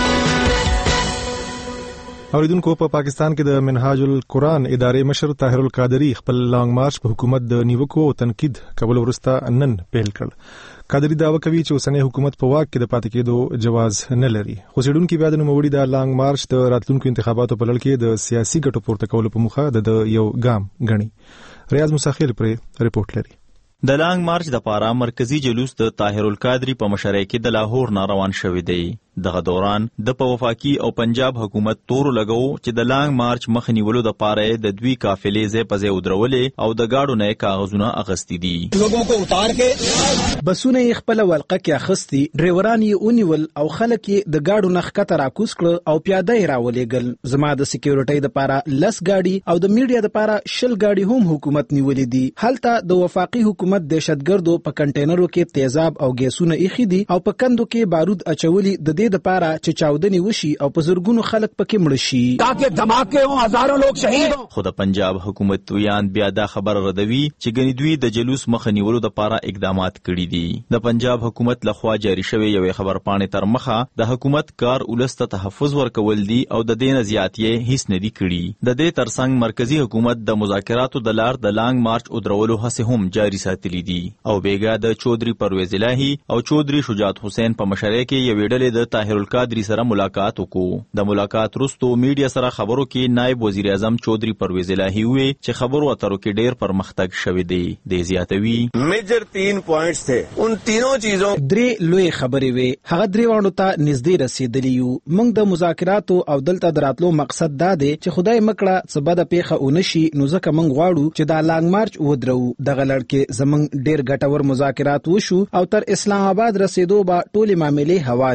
Speaker 1: اوریدونکو په پاکستان کې د منهاج القرآن ادارې مشر طاهر القادری خپل لانګ مارچ په حکومت د نیوکو او تنقید کولو وروسته نن پیل کړ. قادری دعوه کوي چې اوسنۍ حکومت په واک کې د پاتې کېدو جواز نه لري. خو څېړونکي بیا د نوموړي د لانګ مارچ د راتلونکو انتخاباتو په لړ کې د سیاسي ګټو پورته کولو په موخه د یو ګام ګڼي. ریاض مساخیل پرې رپورټ لري.
Speaker 21: د لانګ مارچ د پاره مرکزی جلوس د طاهر القادری په مشرۍ کې د لاهور نه روان شوی دی. دغه دوران د په وفاقي او پنجاب حکومت تور لګو چې د لانګ مارچ مخ نیولو د پاره د دوی قافلې ځای په ځای ودرولې او د گاډو نه کاغذونه اخیستي دي.
Speaker 10: لوګو کو اتار کې بسونه خپل ولقه کې اخیستي، ډرایوران یې اونیول او خلک یې د گاډو نه ښکته راکوز کړ او پیاده یې راولېږل. زما د سکیورټۍ د پاره لس گاډي او د میډیا د پاره شل گاډي هم حکومت نیولې دي. هلته د وفاقي حکومت دهشتګردو په کنټینرو کې تیزاب او ګیسونه ایښي دي او په کندو کې بارود اچولي د دې د پاره چې چاودنی وشي او په زرګونو خلک پکې مړ شي تاکي دھماکه او هزارو لوگ شهید.
Speaker 21: خو د پنجاب حکومت ویان بیا دا خبر ردوي چې ګنې دوی د جلوس مخ نیولو د پاره اقدامات کړي دي. د پنجاب حکومت لخوا جاری شوی یو خبر پاڼې تر مخه د حکومت کار ولست تحفظ ورکول دي او د دین زیاتې هیڅ نه دي کړي. د دې ترڅنګ مرکزی حکومت د مذاکراتو د لار د لانګ مارچ او درولو هڅه هم جاری ساتلې دي او بیګا د چودري پرویز الهی او چودري شجاعت حسین په مشرۍ کې یو ډلې د طاهر القادری سره ملاقات وکړو. د ملاقات وروسته میډیا سره خبرو کې نائب وزیر اعظم چودري پرویز الهی وی چې خبرو اترو کې ډېر پرمختګ شوی دی. د زیاتوي
Speaker 22: میجر تین پوینټس ته ان تینوں چیزوں
Speaker 10: درې لوی خبرې وي هغه درې وانو ته نږدې رسیدلی یو. موږ د مذاکراتو او دلته دراتلو مقصد دا دی چې خدای مکړه څه بده پیښه اونشي نو ځکه موږ غواړو چې دا لانګ مارچ ودرو. دغه لړ کې زموږ ډېر ګټور مذاکرات وشو او تر اسلام آباد رسیدو به ټولې معاملې هواري شي.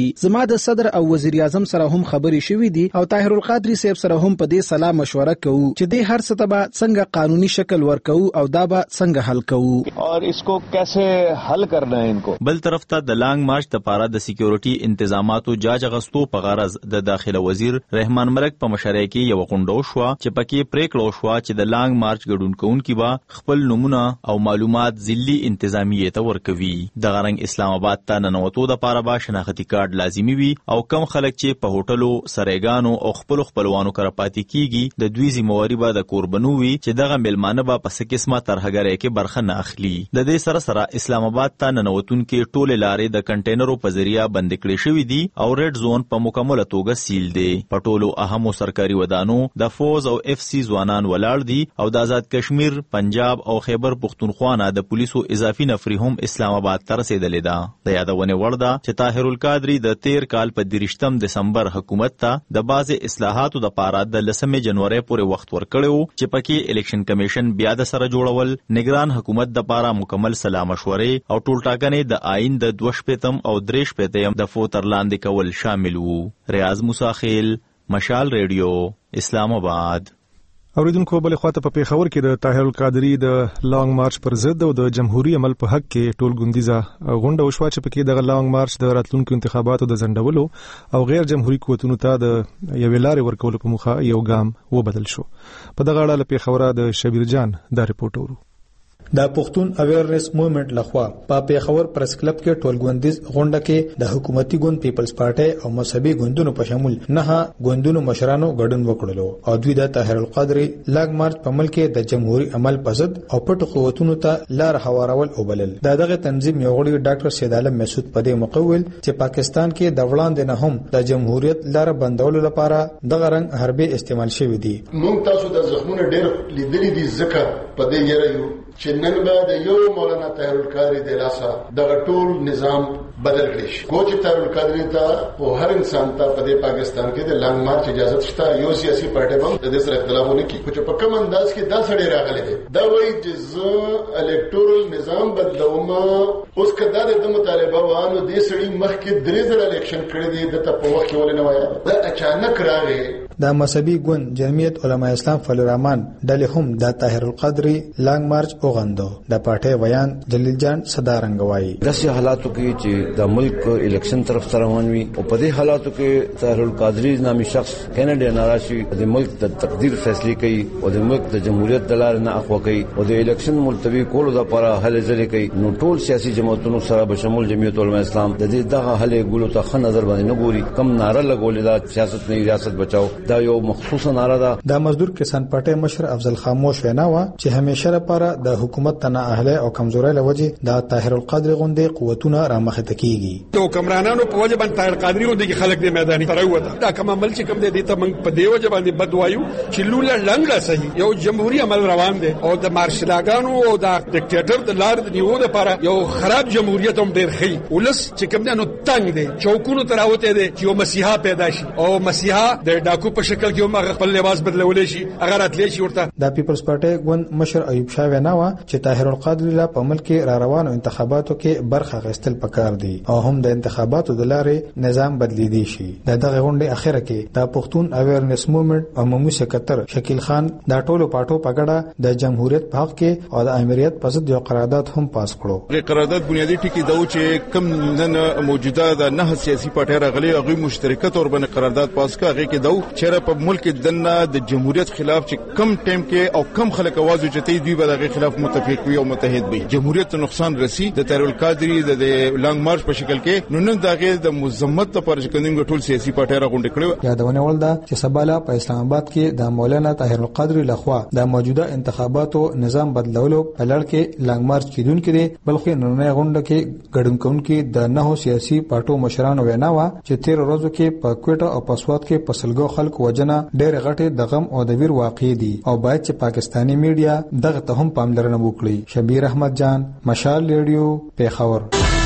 Speaker 10: زما د صدر او وزیر اعظم سره هم خبرې شوې دي او طاهر القادری صاحب سره هم په دې سلا مشوره کوو چې دې هر څه ته څنګه قانوني شکل ورکو او دا به څنګه حل کوو
Speaker 22: اور اس کو کیسے حل کرنا ہے ان کو.
Speaker 21: بل طرف ته د لانګ مارچ لپاره د سکیورټي انتظاماتو جاج غستو په غرض د داخله وزیر رحمان مرک په مشرۍ کې یو غونډه شو چې پکې پریکړه شو چې د لانګ مارچ ګډونکونکو با خپل نمونه او معلومات ځلي انتظامیه ته ورکوي. د غرنګ اسلام آباد ته ننوتو د لپاره با شناختی کارت لازمي وي او کم خلک چې په هوټلو سرایګانو او خپل خپلوانو کر پاتې کیږي د دوی ذمہواری به د قربانو وي چې دغه ملمانه به په سکیسمه ترهګری کې برخه نه اخلي. د دې سره سره اسلام آباد ته ننوتون کې ټوله لارې د کنټینرو په ذریعہ بند کړې شوې دي او ریډ زون په مکمله توګه سیل دی. په ټولو اهمو سرکاري ودانو د فوز او اف سی ځوانان ولاړ دي او د آزاد کشمیر، پنجاب او خیبر پختونخوا نه د پولیسو اضافي نفری هم اسلام آباد ته رسیدلې ده. د یادونه وړ ده چې طاهر القادری د تیر کال په دریشتم دسمبر حکومت ته د باز اصلاحاتو د پاره د لسمې جنوري پورې وخت ورکړو چې پکې الیکشن کمیشن بیا د سره جوړول، نگران حکومت د پاره مکمل سلا مشورې او ټولټاکنې د آئین د دوه شپېتم او درې شپېتم د فوتر لاندې کول شامل وو. ریاض موسیخیل، مشال ریډیو، اسلام آباد.
Speaker 1: اوریدونکو بل خواته په پیښور کې د طاهر القادری د لانګ مارچ پر ضد او د جمهوریت عمل په حق کې ټول ګوندیزه غونډه وشوه چې پکې د لانګ مارچ د راتلونکو انتخاباتو د ځنډولو او غیر جمهوریت قوتونو ته د یوې لارې ورکولو په موخه یو ګام وبدل شو. په دغه اړه له پیښوره د شبیر جان دا رپورټ ورو.
Speaker 3: د پښتون اویرنس موومېنټ لخوا په پیښور پریس کلب کې ټولګوندیز غونډه کې د حکومتي ګوند پیپلز پارټي او مذهبي ګوندونو په شمول نه ګوندونو مشرانو ګډون وکړلو او دوی د طاهر القادری لانګ مارچ په ملک کې د جمهوریت عمل په ضد او پټو قوتونو ته لار هوارول او بلل. د دغه تنظیم یو غړي ډاکټر سید عالم مسعود په دې مقول چې پاکستان کې د وړاندې نه هم د جمهوریت لار بندولو لپاره دغه رنګ حربي استعمال شوی دی.
Speaker 7: موږ تاسو د زخمونو ډېر لیدلې دي ځکه په دې یره یو چې نن به د یو مولانا طاهر القادری د لاسه دغه ټول نظام بدل کړي شي. کوچ طاهر القادری ته او هر انسان ته په پاکستان کې د لانګ مارچ اجازه شته. یو سیاسي پارټي هم د دې سره اختلافونه کوي چې په کوم انداز کې دا سړی راغلی دی. دا وایي چې زه الکټورل نظام بدلوم. اوس کدا د مطالبه وانه د سړی مخکې درې ځله الیکشن کړی دی د ته په وخت کې ولې نه وایي. دا اچانک راغی.
Speaker 3: د مذهبي ګوند جمعیت علماء اسلام فضل الرحمن ډلې هم د طاهر القادری لانګ مارچ وغندو. د پارټي ویان جلیل جان صدارنګ وایي
Speaker 4: داسې حالاتو کې چې د ملک الیکشن طرف ته روان وي او په دې حالاتو کې طاهر القادری نامي شخص کینیډا ناراشي د ملک د تقدیر فیصله کوي او د ملک د جمهوریت د لارې نه اخوا کوي او د الیکشن ملتوی کولو لپاره هلې ځلې کوي. نو ټول سیاسي جماعتونو سره به شمول جمعیت علماء اسلام د دې دغه هلې ګولو ته ښه نظر باندې نه ګوري. کم ناره لګولې دا سیاست نه ریاست بچاو دا یو مخصوصه ناره ده.
Speaker 3: د مزدور کسان پارټي مشر افضل خاموش وینا و چې همیشه لپاره د حکومت تنه اهله او کمزوري لوجه د طاهر القادری غونډې قوتونه را مخته کیږي.
Speaker 23: د حکمرانانو په وجه باندې طاهر القادری غونډې کې خلک د میداني تروته دا کوم عمل چې کوم دي ته موږ په دی وجه باندې بدوایو چې لوله لنګ صحیح یو جمهوریت عمل روان دي او د مارشلاګانو او د ډیکټیټر د لار د نیو لپاره یو خراب جمهوریت هم ډیر خي ولس چې کوم دي نو تنگ دي چوکونو تراوته دي چې یو مسیحا پیدا شي او مسیحا د ډاکو په شکل کې هم خپل لباس بدلول شي هغه راتلی شي ورته.
Speaker 3: د پیپلز پارټي ګوند مشر ایوب شاه وینا و چې طاهر القادری لا په ملک را روانو انتخاباتو کې برخه غستل پکار دي او هم د انتخاباتو د لارې نظام بدلیدي شي. د دغه غونډې اخره کې د پښتون اویرنس موومېنټ عمومي سکرټر شکیل خان د ټولو پاټو په ګډه د جمهوریت په حق کې او د امریت په ضد یو قرارداد هم پاس کړو.
Speaker 24: قرارداد بنیادی ټکی دا و چې کم نن موجوده د نه سیاسي پارټي راغلي هغه مشترکت اور باندې قرارداد پاس کړ. هغه کې دا چې په ملک دنه د جمهوریت خلاف چې کم ټیم کې او کم خلک आवाज وچتي دوی به دغه خلاف متفق وي او متحد وي. جمهوریت ته نقصان رسی د طاهر القادری د لانګ مارچ په شکل کې نو نن دغه د مزمت لپاره چې کوم ټول سیاسي پارټي راغونډ کړو.
Speaker 3: یادونه ولدا چې سباله په اسلام آباد کې د مولانا طاهر القادری لخوا د موجوده انتخاباتو نظام بدلولو په لړ کې لانګ مارچ کیدونکو دي بلکې نن غونډه کې ګډونکو د نه سیاسي پارټو مشرانو وینا و چې تیر ورځو کې په کوټه او پسواد کې پسلګو خلک وجنه ډېر غټه د غم او د ویر واقع دي او باید چې پاکستانی میډیا دغه ته هم پاملرنه وکړي. شبیر احمد جان، مشال ریډیو، پیښور.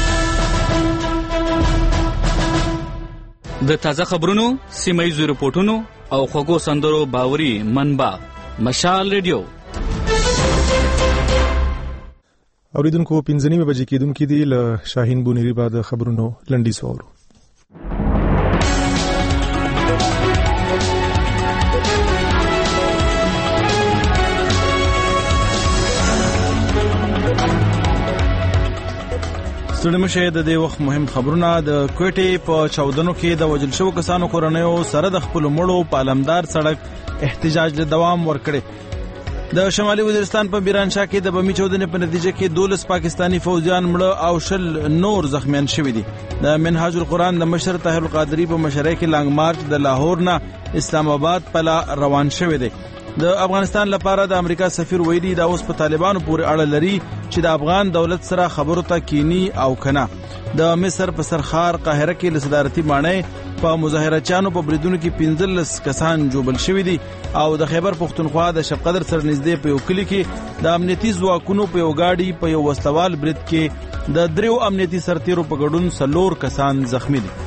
Speaker 25: د تازه خبرونو، سیمایي رپورټونو او خوږو سندرو باوري منبع مشال ریډیو.
Speaker 1: اوریدونکو پنځه نیمه بجې کېدونکې دي له شاهین بونیری بعد خبرونو لنډیز اورو.
Speaker 2: ستړي مشه د دې وخت مهم خبرونه. د کوټې په چاودنو کې د وژل شوو کسانو کورنیو سره د خپل مړو په علمدار سړک احتجاج له دوام ورکړي. د شمالي وزیرستان په بیرانشاه کې د بمي چاودنې په نتیجه کې دولس پاکستانی فوجیان مړه او شل نور زخمیان شوي دي. د منهاج القرآن د مشر طاهر القادری په مشرۍ کې لانګ مارچ د لاهور نه اسلام آباد په لار روان شوی دی. د افغانستان لپاره د امریکا سفیر ویلي دا اوس په طالبانو پورې اړه لري چې د افغان دولت سره خبرو ته کینی او کنه. د مصر په سرخار قاهره کې له صدارتي ماڼۍ په مظاهرچیانو په بریدونو کې پنځلس کسان جوبل شوي دي او د خیبر پښتونخوا د شبقدر سره نږدې په یو کلی کې د امنیتي ځواکونو په یو گاډي په یو وسلوال برید کې د دریو امنیتي سرتیرو په ګډون څلور کسان زخمی دي.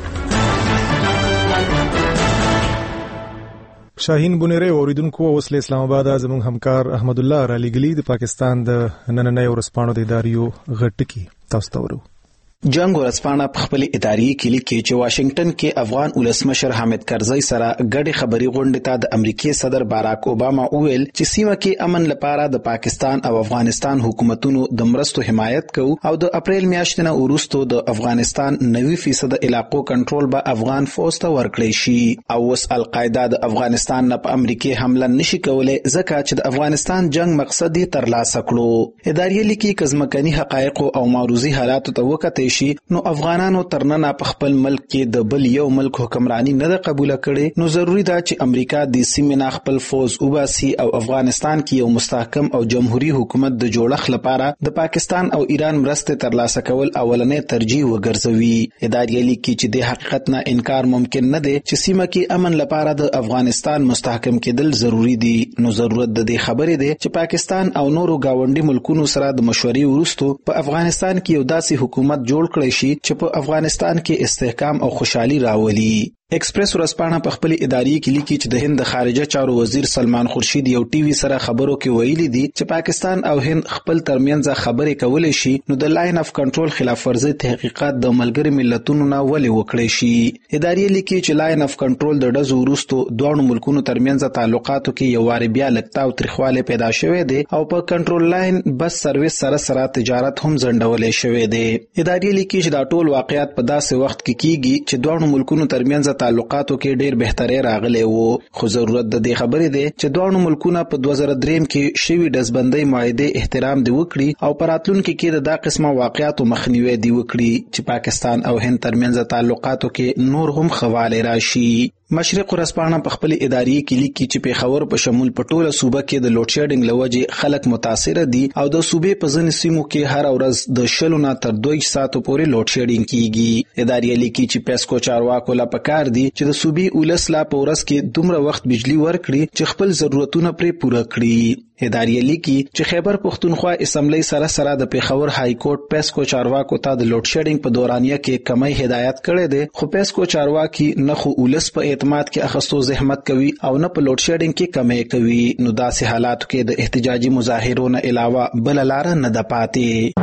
Speaker 1: شاهین بونیره اوریدونکو اوسله اسلام آباد زموږ همکار احمد الله علی ګلی د پاکستان د نننۍ ورسپانو د اداریو غټکی تاسو ته ورو.
Speaker 5: جنگ ورځپاڼه په خپل اداري کې لیکي چې واشنگټن کې افغان ولسمشر حامد کرزی سره ګډي خبري غونډه ته د امریکای صدر باراک اوباما وویل چې سیمه کې امن لپاره د پاکستان او افغانستان حکومتونو د مرستو حمایت کوي او د اپریل میاشتې نه وروسته د افغانستان نوي فیصد علاقو کنټرول به افغان فوج ته ورکړي شي او وس القاعده د افغانستان نه په امریکای حمله نشي کولای ځکه چې د افغانستان جنگ مقصد یې ترلاسه کړو. اداري لیکي کزمکني حقایق او معروضي حالات ته وکړي شي نو افغانانو ترننه په خپل ملک کې د بل یو ملک حکمرانی نه ده قبول کړي نو ضروری ده چې امریکا د سیمې نه خپل فوج وباسي او افغانستان کې یو مستحکم او جمهوریت حکومت د جوړښت لپاره د پاکستان او ایران مرسته ترلاسه کول اولنې ترجیح وګرځوي. اداري لیکي چې د حقیقت نه انکار ممکن نه دی چې سیمه کې امن لپاره د افغانستان مستحکم کېدل ضروری دي نو ضرورت د دې خبرې دی چې پاکستان او نورو گاونډي ملکونو سره د مشورې وروسته په افغانستان کې یو داسې حکومت جوړ کړي شي چې په افغانستان کې استحکام او خوشحالي راولي. ایکسپریس ورځپاڼه په خپل اداري کې لیکي چې د هند خارجه چارو وزیر سلمان خورشید یو ټي وي سره خبرو کې ویلي دي چې پاکستان او هند خپل ترمنځ خبرې کولې شي نو د لاین اف کنټرول خلاف ورزي تحقیقات د ملګری ملتونو نه ولې وکړي شي. اداري لیکي چې لاین اف کنټرول د ډزو وروسته دوه ملکونو ترمنځ تعلقاتو کې یو واري بیا لکتا او تریخواله پیدا شوه دي او په کنټرول لاین بس سرویس سره سره تجارت هم ځنډولې شوه دي. اداري لیکي چې دا ټول واقعیت په داسې وخت کې کیږي چې دوه ملکونو ترمنځ تعلقاتو کې ډېر بهتري راغلي وو خو ضرورت د دې خبرې دی چې دوه ملکونه په دوه زره درې کې شوی دزبندۍ معاهده احترام دی وکړي او پراتلونکو کې د دا قسمه واقعیاتو مخنیوي دی وکړي چې پاکستان او هند ترمنځ تعلقاتو کې نور هم خواله راشي. مشرق ورځپاڼه په خپل اداري کې لیکي چې پیښور په شمول په ټوله صوبه کې د لوډ شیډینګ لوجې خلک متاثر دي او د صوبې په ځینې سیمو کې هر ورځ د شلو نه تر دوه ساعتو پورې لوډ شیډینګ کیږي. اداري لیکي چې پیسکو چارواکو لا پکار دي چې د صوبې ولس لا په ورځ کې دومره وخت بجلی ورکړي چې خپل ضرورتونه پرې پوره کړي. اداري لیکي چې خیبر پښتونخوا اسمبلی سره سره د پیښور های کورټ پیسکو چارواکو ته د لوډ شیډینګ په دورانیه کې کمی هدایت کړي دي خو پیسکو چارواکي نه خو ولس په اعتماد کې اخستو زحمت کوي او نه په لوډ شیډینګ کې کمی کوي نو داسې حالاتو کې د احتجاجي مظاهرو نه علاوه بل لار نه ده پاتې.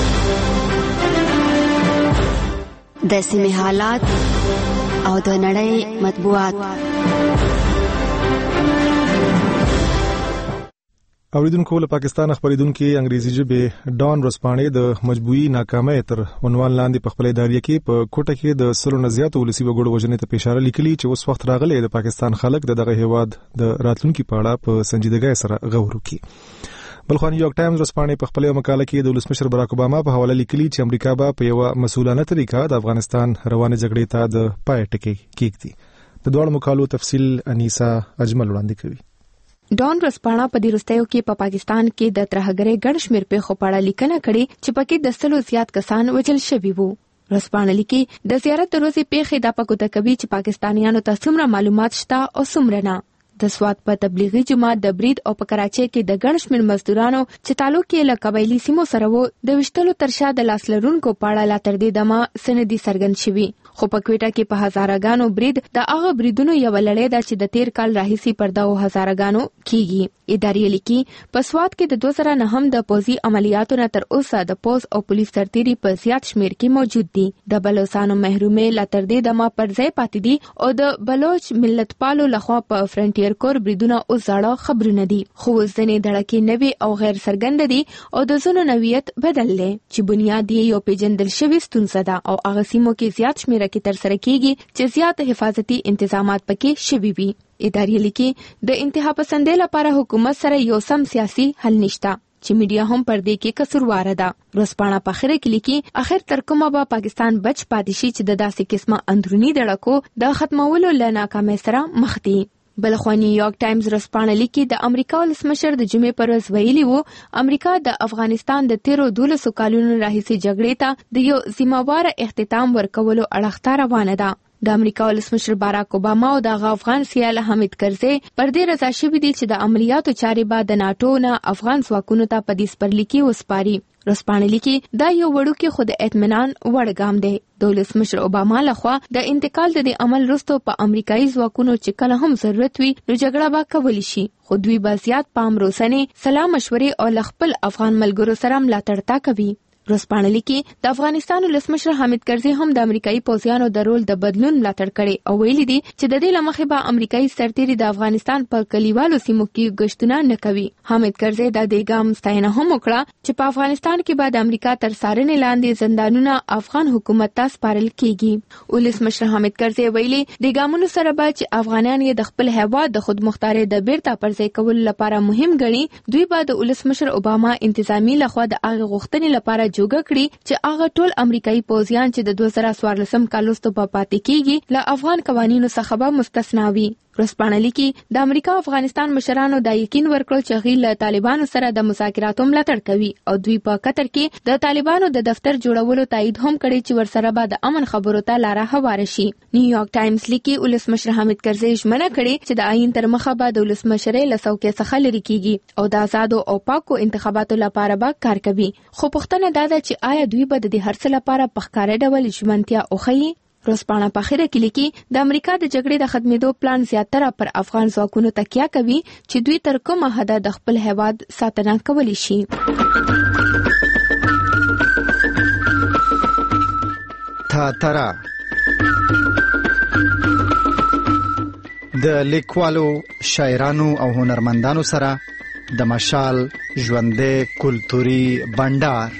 Speaker 6: د سیمې حالات او د نړۍ مطبوعات.
Speaker 1: اوریدونکو له پاکستان خبرېدونکو انګریزي ژبه ډان ورځپاڼې د مجبوعي ناکامۍ تر عنوان لاندې په خپل اداري کې په کوټه کې د سلو نه زیاتو ولسی وګړو وژنې ته اشاره لیکلي چې اوس وخت راغلی د پاکستان خلک دغه هیواد د راتلونکو په اړه په سنجیدګۍ سره غور وکړي. بلخو نیویارک ټایمز ورځپاڼې په خپل مقاله کې د ولسمشر باراک اوباما په حواله لیکلي چې امریکا به په یو مسؤلانه طریقه د افغانستان روانه جګړې ته د پای ټکی کېږدي. د دوه مقالو تفصیل انیسا اجمل وړاندې کوي.
Speaker 13: ډان ورځپاڼه په دې وروستیو کې په پاکستان کې د ترهګرۍ ګڼ شمېر پیښو په اړه لیکنه کړې چې پکې د سلو زیات کسان وژل شوي وو. ورځپاڼه لیکي د زیارت د ورځې پیښې دا پکوته کوي چې پاکستانیانو ته څومره معلومات شته او څومره نه. د سوات په تبلیغي جماعت د برید او په کراچۍ کې د ګڼ شمېر مزدورانو چې تعلق یې له قبایلي سیمو سره وو د وشتلو تر شا د لاس لرونکو په اړه لا تر دې دمه سندې څرګند شوي خو په کوټه کې په هزارګانو برید د هغه بریدونو یو لړۍ ده چې د تیر کال راهیسي پر دغو هزارګانو کیږي. اداري لیکي په سواد کې د دوه زره نهم د پوځي عملیاتو نه تر اوسه د پوز او پولیس سرتیري په زیات شمیر کې موجود دي. د بلوچستانو محرومې لا تر دې دمه پر ځای پاتې دي او د بلوچ ملت پالو لخوا په فرنټیر کور بریدونه او زړه خبرونه دي. خو ځنې دړکې نوي او غیر څرګند دي او د زونو نویت بدل لې چې بنیاد یې یو پیژندل شوی ستونزه ده او هغه سیمو کې زیات شمیر کې تر سره کیږي چې زیات حفاظتي انتظامات پکې شوي وي. اداري لیکي د انتها پسندۍ لپاره حکومت سره یو سم سیاسي حل نشته چې میډیا هم پر دې کې قصوروار ده. ورځپاڼه په اخر کې لیکي اخر تر کومه به پاکستان بچ پاتې شي چې د داسې قسمه اندرونی دړکو د ختمولو له ناکامۍ سره مخ دي. بلخوا نیویارک ټایمز ورځپاڼه لیکي د امریکا ولسمشر د جمعې پر ورځ ویلي وو امریکا د افغانستان د تیرو دولسو کالونو راهیسې جګړې ته د یو ذمہوار اختتام ورکولو اړخته روانه ده. د امریکا ولسمشر باراک اوباما او د افغان سیال حامد کرزي پر دې رضا شوي دي چې د عملیاتو چارې به د ناتو نه افغان ځواکونو ته په دې سپرلیکي وسپاري. ورځپاڼه لیکي دا یو وړوکی خو د اطمینان وړ ګام دی. د ولسمشر اوباما لخوا د انتقال د دې عمل وروسته په امریکایي ځواکونو چې کله هم ضرورت وي نو جګړه به کولی شي خو دوی به زیات پام روسنې سلا مشورې او خپل افغان ملګرو سره ملاتړ تا کوي. ورځپاڼه لیکي د افغانستان ولسمشر حامد کرزي هم د امریکایي پوځیانو د رول د بدلون ملاتړ کړي او ویلي دي چې د دې لمخې به امریکایي سرتیري د افغانستان په کلیوالو سیمو کې غشتونه نه کوي. حامد کرزي د دې ګام ستاینه هم وکړه چې په افغانستان کې به د امریکا تر څارنې لاندې زندانونه افغان حکومت ته سپارل کیږي. ولسمشر حامد کرزي ویلي د ګامونو سره به چې افغانان یې د خپل هیواد د خودمختارۍ د بیرته پرځای کولو لپاره مهم ګڼي دوی به د ولسمشر اوباما انتظامی لخوا د هغه غوښتنې لپاره جوګه کړي چې هغه ټول امریکایي پوځیان چې د دوه زره څوارلسم کال وروسته په پاتې کیږي له افغان قوانینو څخه به مستثنا وي. ورځپاڼه لیکي د امریکا افغانستان مشرانو دا یقین ورکړ چې هغوی له طالبانو سره د مذاکراتو ملاتړ کوي او دوی په قطر کې د طالبانو د دفتر جوړولو تایید هم کړی چې ورسره به د امن خبرو ته لاره هواره شي. نیویارک ټایمز لیکي ولسمشر حامد کرزي ژمنه کړې چې د آئین تر مخه به د ولسمشرۍ له څوکۍ څخه لرې کیږي او د آزادو او پاکو انتخاباتو لپاره به کار کوي. خو پوښتنه دا ده چې آیا دوی به د دې هر څه لپاره په ښکاره ډول ژمنتیا وښيي؟ ورځپاڼه په اخره کې لیکي د امریکا د جګړې د ختمېدو پلان زیاتره پر افغان ځواکونو تکیه کوي چې دوی تر کومه حده د خپل هیواد ساتنه کولی شي.
Speaker 20: تا ترا د لیکوالو شاعرانو او هنرمندانو سره د مشال ژوندې کلتوري بندر.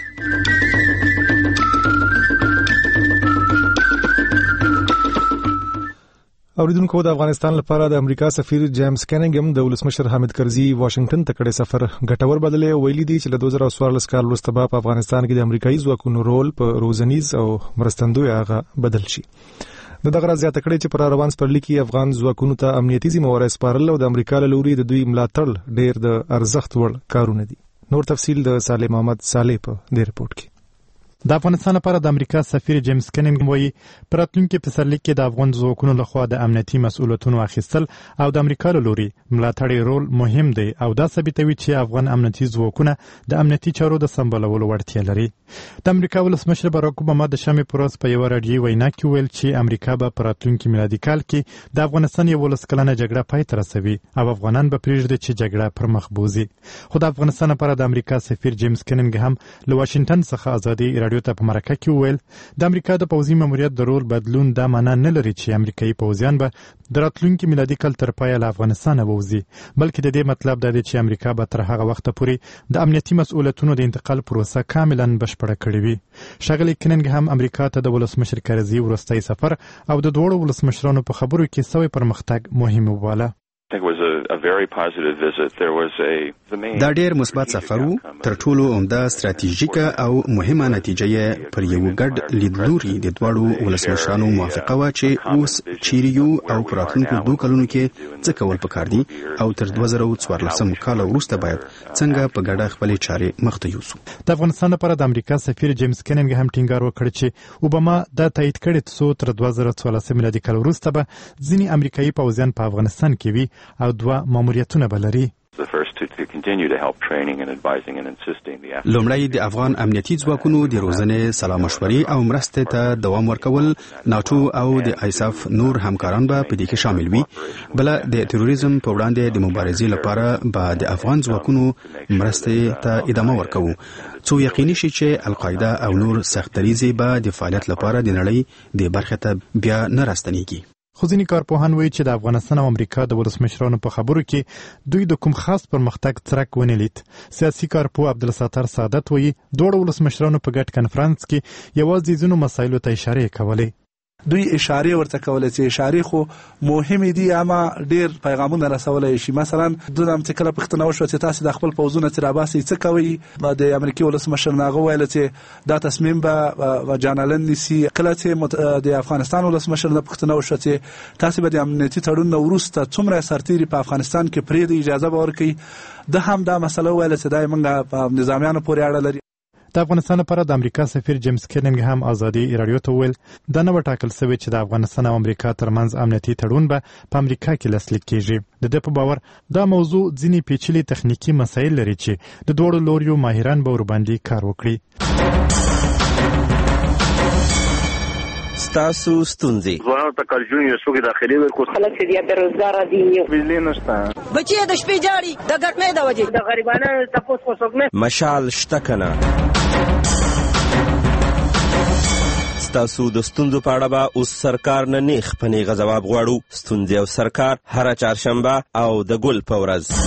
Speaker 1: اوریدونکو د افغانستان لپاره د امریکا سفیر جیمز کیننګم د ولسمشر حامد کرزي واشنگټن ته کړی سفر ګټور بدلې ویلي دي چې له دوه زره څوارلس کال وروسته په افغانستان کې د امریکایي ځواکونو رول په روزنیز او مرستندوی هغه بدل شي. د دغه راز زیاته کړی چې پر روان سپرلی کې افغان ځواکونو ته امنیتي ذمہواري سپارل او د امریکا له لوري د دوی ملاتړ ډیر د ارزښت وړ کارونه دي. نور تفصیل د صالح محمد صالح په دې رپورت کې.
Speaker 8: د افغانستان لپاره د امریکا سفیر جیمز کیننګ وایي په راتلونکي پسرلي کې د افغان ځواکونو لخوا د امنیتي مسؤلیتونو اخیستل او د امریکا له لوري ملاتړ رول مهم دی او دا ثابتوي چې افغان امنیتي ځواکونه د امنیتي چارو د سمبالولو وړتیا لري. د امریکا ولسمشر باراک اوباما د شنبې په ورځ په یوه راډیویي وینا کې ویل چې امریکا به په راتلونکي میلادي کال کې د افغانستان یولس کلنه جګړه پای ته رسوي او افغانان به پرېږدي چې جګړه پر مخ بوځي. خو د افغانستان لپاره د امریکا سفیر جیمز کیننګ هم له واشنګټن څخه ازادي راډیو ته په مرکه کې ویل د امریکا د پوځي ماموریت د رول بدلون دا معنا نه لري چې امریکایي پوځیان به د راتلونکي میلادي کال تر پایه له افغانستانه ووځي، بلکې د دې مطلب دا دی چې امریکا به تر هغه وخته پورې د امنیتي مسؤلیتونو د انتقال پروسه کاملا بشپړه کړې وي. ښاغلی کیننګ هم امریکا ته د ولسمشر کرزي وروستی سفر او د دواړو ولسمشرانو په خبرو کې سوی پرمختګ مهم وباله.
Speaker 9: دا ډیر مثبت سفر و. تر ټولو عمده ستراتیژیکه او مهمه نتیجه یې پر یو ګډ لیدلوري د دواړو ولسمشرانو موافقه وه چې اوس چیرې یو او په راتلونکو دوه کلونو کې څه کول پکار دي او تر دوه زره څوارلسم کال وروسته باید څنګه په ګډه خپلې چارې مخته یوسو.
Speaker 8: د افغانستان لپاره د امریکا سفیر جیمز کیننګ هم ټینګار وکړ چې اوباما دا تایید کړی څو تر دوه زره څوارلسم میلادي کال وروسته به ځینې امریکایي پوځیان په افغانستان کې وي او دوه ماموریتونه به لري.
Speaker 9: لومړی د افغان امنیتي ځواکونو د روزنې سلا مشورې او مرستې ته دوام ورکول، ناتو او د آیساف نور همکاران به په دې کې شامل وي. بل د تروریزم په وړاندې د مبارزې لپاره به د افغان ځواکونو مرستې ته ادامه ورکوو، څو یقیني شي چې القاعده او نور سختدریزې به د فعالیت لپاره د نړۍ د برخې ته بیا نه راستنیږي.
Speaker 8: خو ځینې کارپوهان وایي چې د افغانستان او امریکا د ولسمشرانو په خبرو کې دوی د کوم خاص پرمختګ څرک ونه لید. سیاسي کارپوه عبدالستار سعادت وایي دواړو ولسمشرانو په ګډ کنفرانس کې یوازې ځینو مسایلو ته اشارې کولې.
Speaker 11: دوی اشاره ورته کولای چې اشاره خو مهمه دي اما ډیر پیغامونه رسولای شي. مثلا د امریکا کله پښتنه وشو چې تاسو د خپل پوزونه تر اباسي څه کوي، د امریکای ولسمشر ناغه ویل چې دا تصمیم به جانلن نسی. کله چې د افغانستان ولسمشر نه پښتنه وشو چې تاسو به د امنیتي تړون وروسته څومره سرتيري په افغانستان کې پرې د اجازه ورکړي، د هم دا مسله ویل چې دا موږ په نظامیانو پورې اړه لري.
Speaker 8: د افغانستان لپاره د امریکا سفیر جیمز کیننګ هم ازادي رادیو ته ویل دا نه وټاکل شوی چې د افغانستان او امریکا ترمنځ امنیتي تړون به په امریکا کې لاسلیک کیږي. د دې په باور دا موضوع ځینې پیچلي تخنیکی مسایل لري چې د دوړو لوریو ماهران به ورباندې کار وکړي.
Speaker 12: ستاسو ستونزې
Speaker 14: ځوانانو ته کارجون یو څوک داخلي ورکو، خلک چې د بیروزګار دي، بجلی نشته،
Speaker 15: بچي د شپې جاړي د ګرمۍ د وجې، د غریبانو تاسو کو څوک نه
Speaker 12: مشال شته کنه. ستاسو د ستونزو په اړه به اوس سرکار نه نیغ په نیغه ځواب غواړو. ستونزې او سرکار هره چهارشنبه او د ګل په ورځ.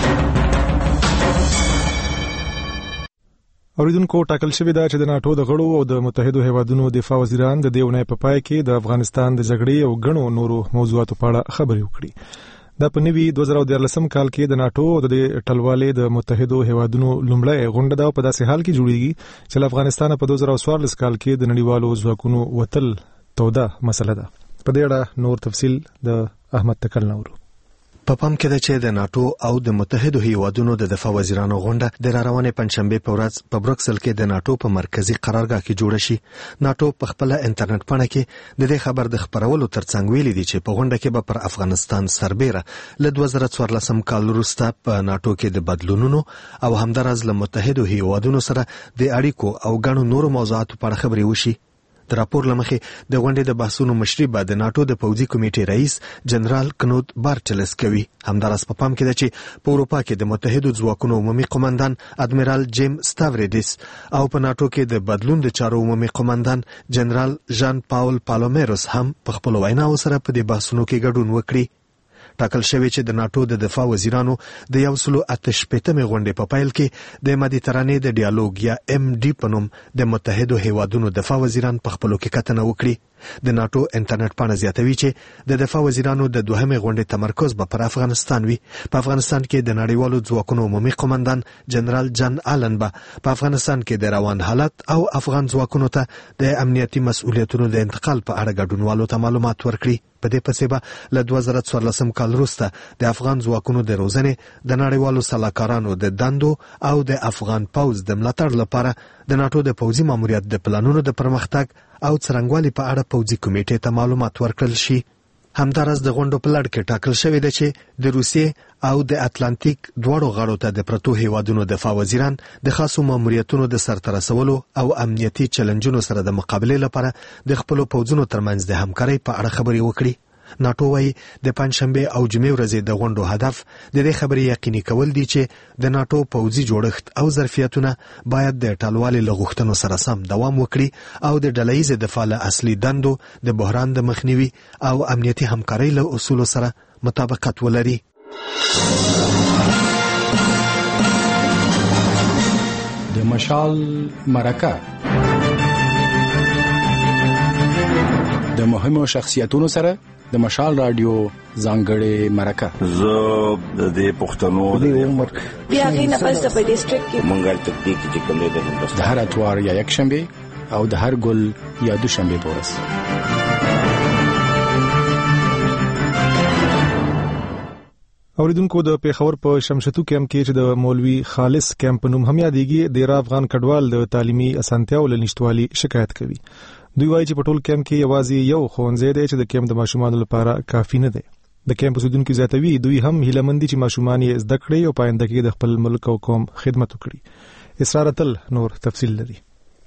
Speaker 1: اوریدونکو ټاکل شوی دا چې د ناتو د غړو او د متحدو هیوادونو دفاع وزیران د دې اونۍ په پای کې د افغانستان د جګړې او غنو نورو موضوعاتو په اړه خبرې وکړي. دا په نوي دوه زره دیارلسم کال کې د ناتو او د ټلوالې د متحدو هیوادونو لومړی غونډه ده په داسې حال کې جوړیږي چې له افغانستان په دوه زره څوارلس کال کې د نړیوالو ځواکونو وتل توده مسله ده. په دې اړه نور تفصیل د احمد تکل نورو.
Speaker 16: په پام کې ده چې د ناتو او د متحدو هیوادونو د دفاع وزیرانو غونډه د راروانې پنځشنبه په ورځ په بروکسل کې د ناتو په مرکزی قرارګاه کې جوړه شي. ناتو په خپل انټرنیټ پاڼه کې د دې خبر د خبرولو ترڅنګ ویلي دي چې په غونډه کې به پر افغانستان سربېره له دوه زره څوارلسم کال وروسته په ناتو کې د بدلونونو او همدارس له متحدو هیوادونو سره د اړیکو او ګڼو نورو موضوعاتو په اړه خبرې وشي. د راپور لمخې د غونډې د بحثونو مشري به د ناتو د پوځي کمیټې رئیس جنرال کنوت بارټلس کوي. همدارس په پام کې ده چې په اروپا کې د متحدو ځواکونو عمومي قومندان ادمیرال جیم ستاوریډیس او په ناتو کې د بدلون د چارو عمومي قومندان جنرال ژان پاول پالومیروس هم په خپل ویناو سره په دې بحثونو کې ګډون وکړي. ټاکل شوی چې د ناتو د دفاع وزیرانو د یو سلو اته شپېتمې غونډې په پیل کې د مدیترانې د ډیالوګ یا ام ډي په نوم د متحدو هیوادونو دفاع وزیران په خپلو کې کتنه وکړي. د ناتو انټرنیټ پاڼه زیاتوي چې د دفاع وزیرانو د دوهمې غونډې تمرکز به پر افغانستان وي. په افغانستان کې د نړیوالو ځواکونو عمومي قومندان جنرال جان آلن به په افغانستان کې د روان حالت او افغان ځواکونو ته د امنیتي مسؤلیتونو د انتقال په اړه ګډونوالو ته معلومات ورکړي. په دې پسې به له دوه زره څوارلسم کال وروسته د افغان ځواکونو د روزنې د نړیوالو سلاکارانو د دندو او د افغان پوځ د ملاتړ لپاره د ناتو د پوځي ماموریت د پلانونو د پرمختګ او څرنګوالي په اړه پوځي کمیټې ته معلومات ورکړل شي. همدارس د غونډو په لړ کې ټاکل شوی دی چې د روسیې او د اتلانتیک دواړو غاړو ته د پرتو هیوادونو دفاع وزیران د خاصو ماموریتونو د سرته رسولو او امنیتي چلنجونو سره د مقابلې لپاره د خپلو پوځونو ترمنځ د همکارۍ په اړه خبرې وکړي. ناتو وايي د پنځشنبه او جمعې ورځې د غونډو هدف د دې خبرې یقیني کول دي چې د ناتو پوځي جوړښت او ظرفیتونه باید د ټالوالي لغښتنو سره سم دوام وکړي او د ډلهییز دفاع له اصلي دندو د بحران د مخنیوي او امنیتي همکارۍ له اصولو سره مطابقت ولري.
Speaker 26: د مشال مرکه د مهمو شخصیتونو سره د مشال رادیو ځانګړې مرکه.
Speaker 27: زه د دې پښتنو د عمر
Speaker 15: بیا غي نه پس په ډیسټریکټ کې
Speaker 27: مونږه تکتیک چې کوم دی د هندوستان
Speaker 26: د هر اتوار یا یک شنبه او د هر ګل یا دوشنبه په ورځ.
Speaker 1: اوریدونکو د پیښور په شمشتو کیمپ کې چې د مولوي خالص کیمپ په نوم هم یادېږي د را افغان کډوال د تعلیمي اسانتیاو له نشټوالي شکایت کوي. دوی وایي چې په ټول کیمپ کې یوازې یو ښوونځی دی چې د کیمپ د ماشومانو لپاره کافي نه دی. د کیمپ اوسیدونکو زیاتوي دوی هم هیله مند دي چې ماشومان یې زده کړي او پاینده کې د خپل ملک او قوم خدمت وکړي. اسرار تل نور تفصیل لري.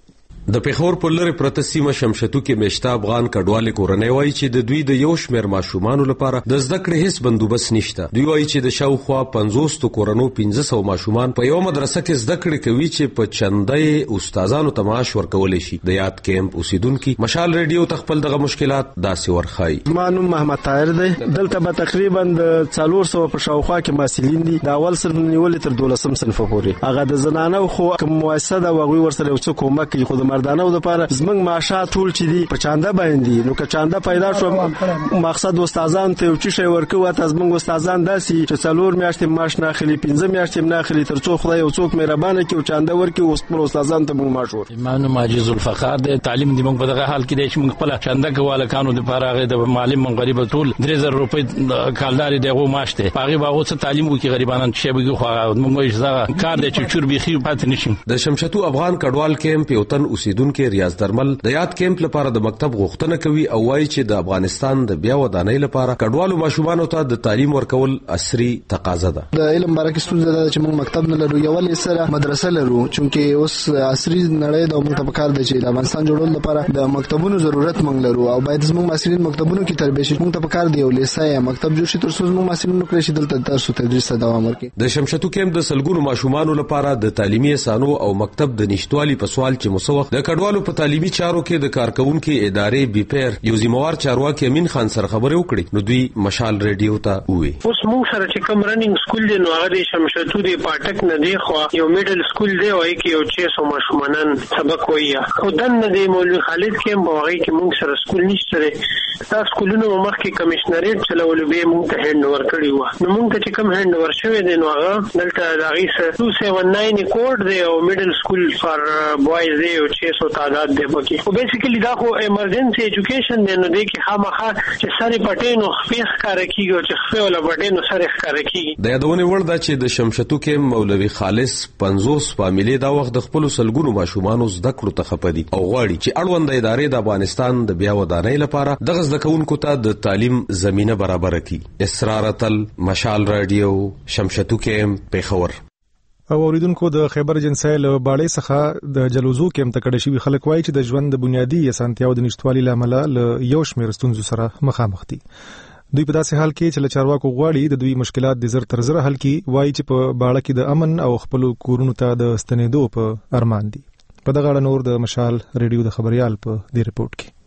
Speaker 7: د پیښور په لری پرته سیمه شمشتو کې مشته افغان کډوالې کورنۍ وایي چې د دوی د یو شمېر ماشومانو لپاره د زده کړې هیڅ بندوبست نشته. دوی وایي چې د شاوخوا پنځوس کورونو پنځه سوه ماشومان په یو مدرسه کې زده کړې کوي چې په چندې استادانو ته معاش ورکولی شي. د یاد کیمپ اوسیدونکي مشال ریډیو ته خپل دغه مشکلات داسې ورخایي.
Speaker 10: ما نوم محمد طاهر دی. دلته به تقریبا د څلور سوه په شاوخوا کې محصلین دي د اول صنف نیولې تر دولسم صنف پورې. هغه د زنانو خو کوم مؤسسه ده هغوی ورسره یو څه کومک کوي، خو د مردانو دپاره زمونږ معاشات ټول چې دي په چانده باندې. نو که چانده پیدا شو مقصد استادان ته یو څه شی ورکوي، ته زمونږ استادان داسې چې څلور میاشتې معاش نه اخلي، پنځه میاشتې نه اخلي، تر څو خدای یو څوک مهربانه کړي او چانده ورکړي او خپل استادان ته موږ معاش ورکړي.
Speaker 17: ما نوم عاجز الفخار دی. تعلیم دی موږ په دغه حال کې دی چې موږ خپل چانده کوله کانو دپاره هغه د معلم موږ غریب ټول درې زره روپۍ کالداري دغه معاش دی. هغه به هغه څه تعلیم وکړي غریبانان چې به خو موږ یې کار دی چې چور بيخي پاتې نشم.
Speaker 7: د شمشتو افغان کډوال کیمپ یو تن اوسیدونکو ریاض درمل د یاد کیمپ لپاره د مکتب غوښتنه کوي او وایي چې د افغانستان د بیا ودانۍ لپاره کډوالو ماشومانو ته د تعلیم ورکول عصري تقاضا ده.
Speaker 10: د علم برکه ستونزه ده چې موږ مکتب نه لرو، یو ولې سره مدرسه لرو، چونکه اوس عصري نړۍ د موږ ته پکار دی چې د افغانستان جوړول لپاره د مکتبونو ضرورت موږ لرو او باید زموږ مسؤلین مکتبونو کې تربیه شي. موږ ته پکار دی ولې سایه مکتب جوړ شي تر څو زموږ مسؤلین نو کړی شي دلته درس او تدریس ته دوام ورکړي.
Speaker 7: د شمشتو کیمپ د سلګونو ماشومانو لپاره د تعلیمي اسانو او مکتب د نشټوالي په سوال چې مسوخ د کډوالو په تعلیمي چارو کې د کارکونکو ادارې بیپیر یو ذمہوار چارواکي امین خان سره خبرې وکړي. نو دوی مشال ریډیو ته وویل
Speaker 18: اوس موږ سره چې کوم رننګ سکول دی نو هغه د شمشتو دی پاټک نه دی خو یو میډل سکول دی وای کې یو چه سو ماشومان سبق وایي او دنه دی مولوی خالد کیمپ وای کې موږ سره سکول نشته. دا سکولونو مخکې کمشنریټ چلول به موږ ته هند ور کړی و. نو موږ ته چې کوم هند ور شوی دی نو هغه دلته د غیسه two seventy-nine کوډ دی او میډل سکول فار بوایز دی او چه سو تعداد دی پکې. او بیسیکلی دا خو ایمرجنسي ایجوکیشن دی نو دی کې خامخا چې ساري پټې نو خپل ښکار کیږي او چې خپل ولا پټې نو ساري ښکار کیږي.
Speaker 7: د یادونه وړ دا چې د شمشتو کې مولوی خالص پنځوس فامیلې دا وخت د خپل سلګونو ماشومان زده کړو ته خپدي او غواړي چې اړوند ادارې د افغانستان د بیا ودانۍ لپاره دغه زده کوونکو ته د تعلیم زمينه برابر کړي. اسرارتل مشال رادیو شمشتو کې پیښور.
Speaker 1: او اوریدونکو د خیبر جنسای له باړې څخه د جلوزو کېم ته کډه شوی خلک وایي چې د ژوند د بنیادی اسانتیاو د نشټوالي لامل له یو شمېر ستونزو سره مخامخ دي. دوی په داسې حال کې چې له چارواکو غواړي د دوی مشکلات د زر تر زر حل کړي. وایي چې په باړه کې د امن او خپل کورونو ته د ستنېدو په ارمان دي. په دغه اړه نور د مشال ریډیو د خبريال په دې رپورت کې